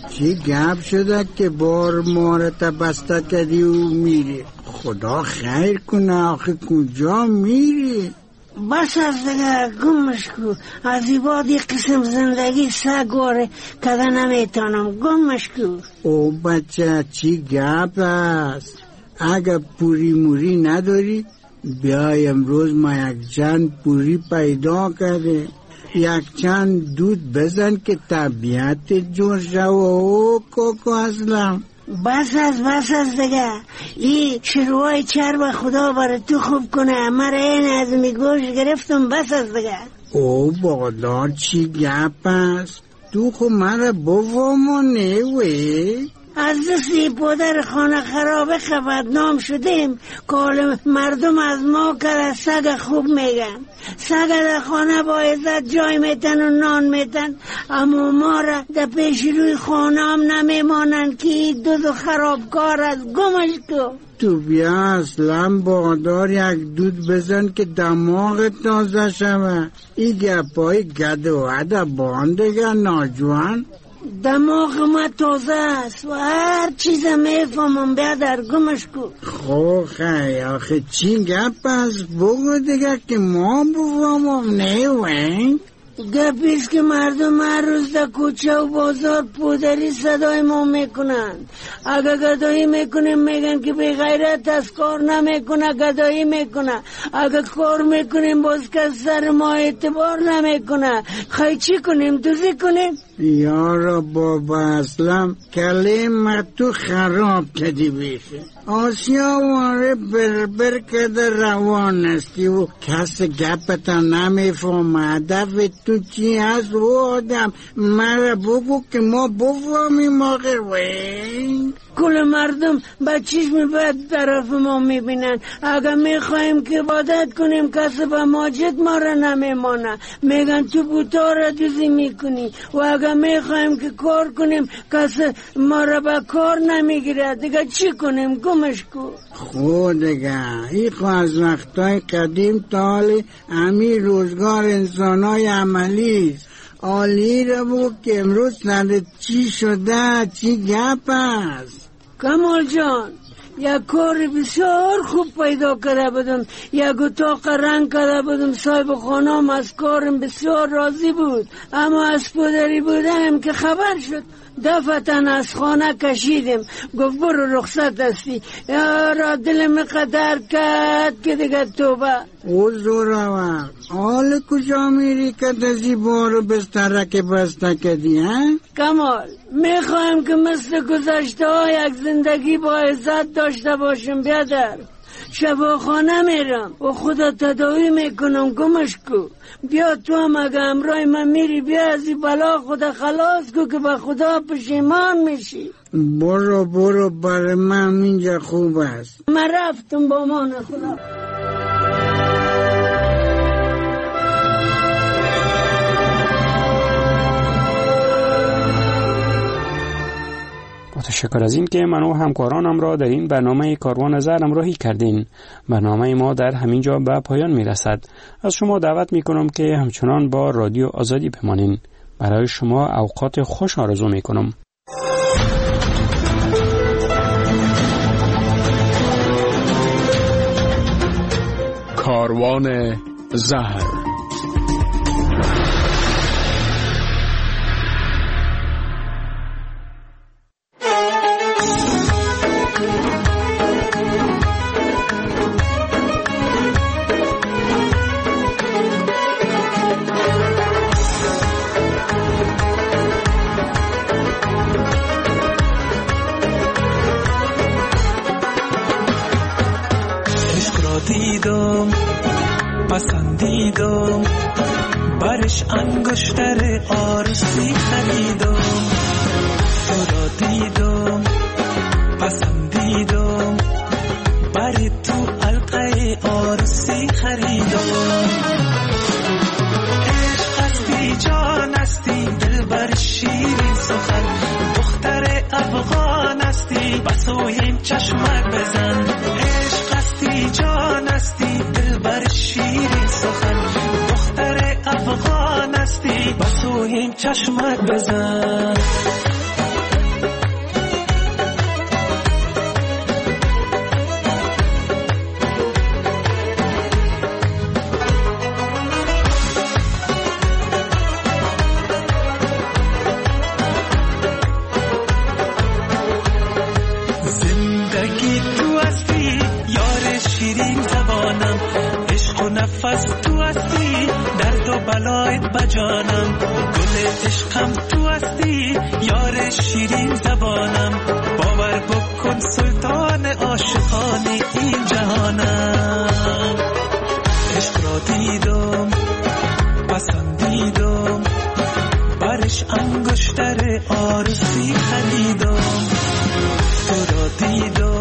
Speaker 13: چی گپ شده که بار مارت بسته کردی و میری؟ خدا خیر کنه، آخه کجا میری؟
Speaker 3: بس از دیگه گمش کو. از این بعد یک قسم زندگی سگواره کده نمیتانم. گمش کو.
Speaker 13: او بچه چی گپ است؟ اگه پوری موری نداری بیای امروز ما یک چند پوری پیدا کرده، یک چند دود بزن که طبیعت جور شو. او کوکو اسلم
Speaker 3: بس از دیگه. این شروعای چرب خدا برای تو خوب کنه. مرا این از میگوش گرفتم. بس از دیگه.
Speaker 13: او بادا چی گپ است؟ تو خو مرا بفهمونه وی؟
Speaker 3: از دستی پدر خانه خرابه بدنام شدیم. کال مردم از ما که سگ خوب میگن. سگ در خانه با عزت جای میتن و نان میتن، اما ما را در پیش روی خانه هم نمیمانن که دو خرابکار از. گمش کو.
Speaker 13: تو بیا اصلا بادار یک دود بزن که دماغ تازه شوه. این گپای گد و عده باندگه ناجوان.
Speaker 3: دماغ ما تازه است و هر چیز میفهمم. بیادر گمش کو.
Speaker 13: خو خیلی آخه چی گپ است؟ بگو دیگه که ما بفهمم. نه وین
Speaker 3: گپیست که مردم هر روز در کوچه و بازار پودری صدای ما میکنن. اگه گدایی میکنیم میگن که بی غیرت از کار نمیکنه، گدایی میکنه. اگه کار میکنیم باز که سر ما اعتبار نمیکنه. خیلی چی کنیم؟ دوزی کنیم؟
Speaker 13: یارا بابا اسلم کلمه تو خراب کدی بیشه. آسیا واره بربر کده روان استی و کس گپتا نمیفهمه. هدف تو چی هست و آدم؟ مرا بگو که ما بفهمیم. آخر وین
Speaker 3: کل مردم با چشم بد طرف ما میبینن. اگه میخوایم که عبادت کنیم کسی به ماجد ما را نمیمانه، میگن تو بوتا را دوزی میکنی. و اگه میخوایم که کار کنیم کسی ما را به کار نمیگیره. دیگه چی کنیم؟ گمش کو.
Speaker 13: خود دیگه ای خو از وقتای قدیم تا حال همی روزگار انسانای عملی است. عالی را بود که امروز سر چی شده؟ چی گپ است؟
Speaker 3: کمال جان یک کار بسیار خوب پیدا کرده بودم. یک اتاق رنگ کرده بودم. صاحب خانم از کارم بسیار راضی بود، اما از پدری بودم که خبر شد دفتن از خانه کشیدیم. گفت برو رخصت هستی. یارا دلم قدر کرد که دیگه توبه.
Speaker 13: او زورا حال کجا میری که دزی بارو بسترک بسته کدی ها؟
Speaker 3: کمال میخوایم که مثل گذشته ها یک زندگی با عزت داشته باشم. بیادر شفاخانه میرم و خدا تداوی میکنم. گمش کو. بیا تو هم اگه امرای من میری بیا از این بلا خدا خلاص کو که به خدا پشیمان میشی.
Speaker 13: برو برای من اینجا خوب است.
Speaker 3: من رفتم با مان خدا.
Speaker 21: تشکر از این که من و همکارانم را در این برنامه کاروان زر همراهی کردین. برنامه ما در همین جا به پایان می رسد. از شما دعوت می کنم که همچنان با رادیو آزادی بمانین. برای شما اوقات خوش آرزو می کنم.
Speaker 1: کاروان زر.
Speaker 14: پسندیدم برش انگشتر آرسی خریدم. تو را دیدم پسندیدم بر تو حلقه آرسی خریدم. عشق هستی جان هستی دل بر شیرین سخن، دختر افغان هستی بسویم چشمک بزن. عشق هستی جان هستی دل بر شیرین سخن، دختر افغان هستی بسویم چشمک بزن. بجانم گل عشقم تو هستی یار شیرین زبانم باور بکن سلطان عاشقان این جهانم عشق را دیدم پسندیدم برش انگشتر آرزوی خریدم تو را دیدم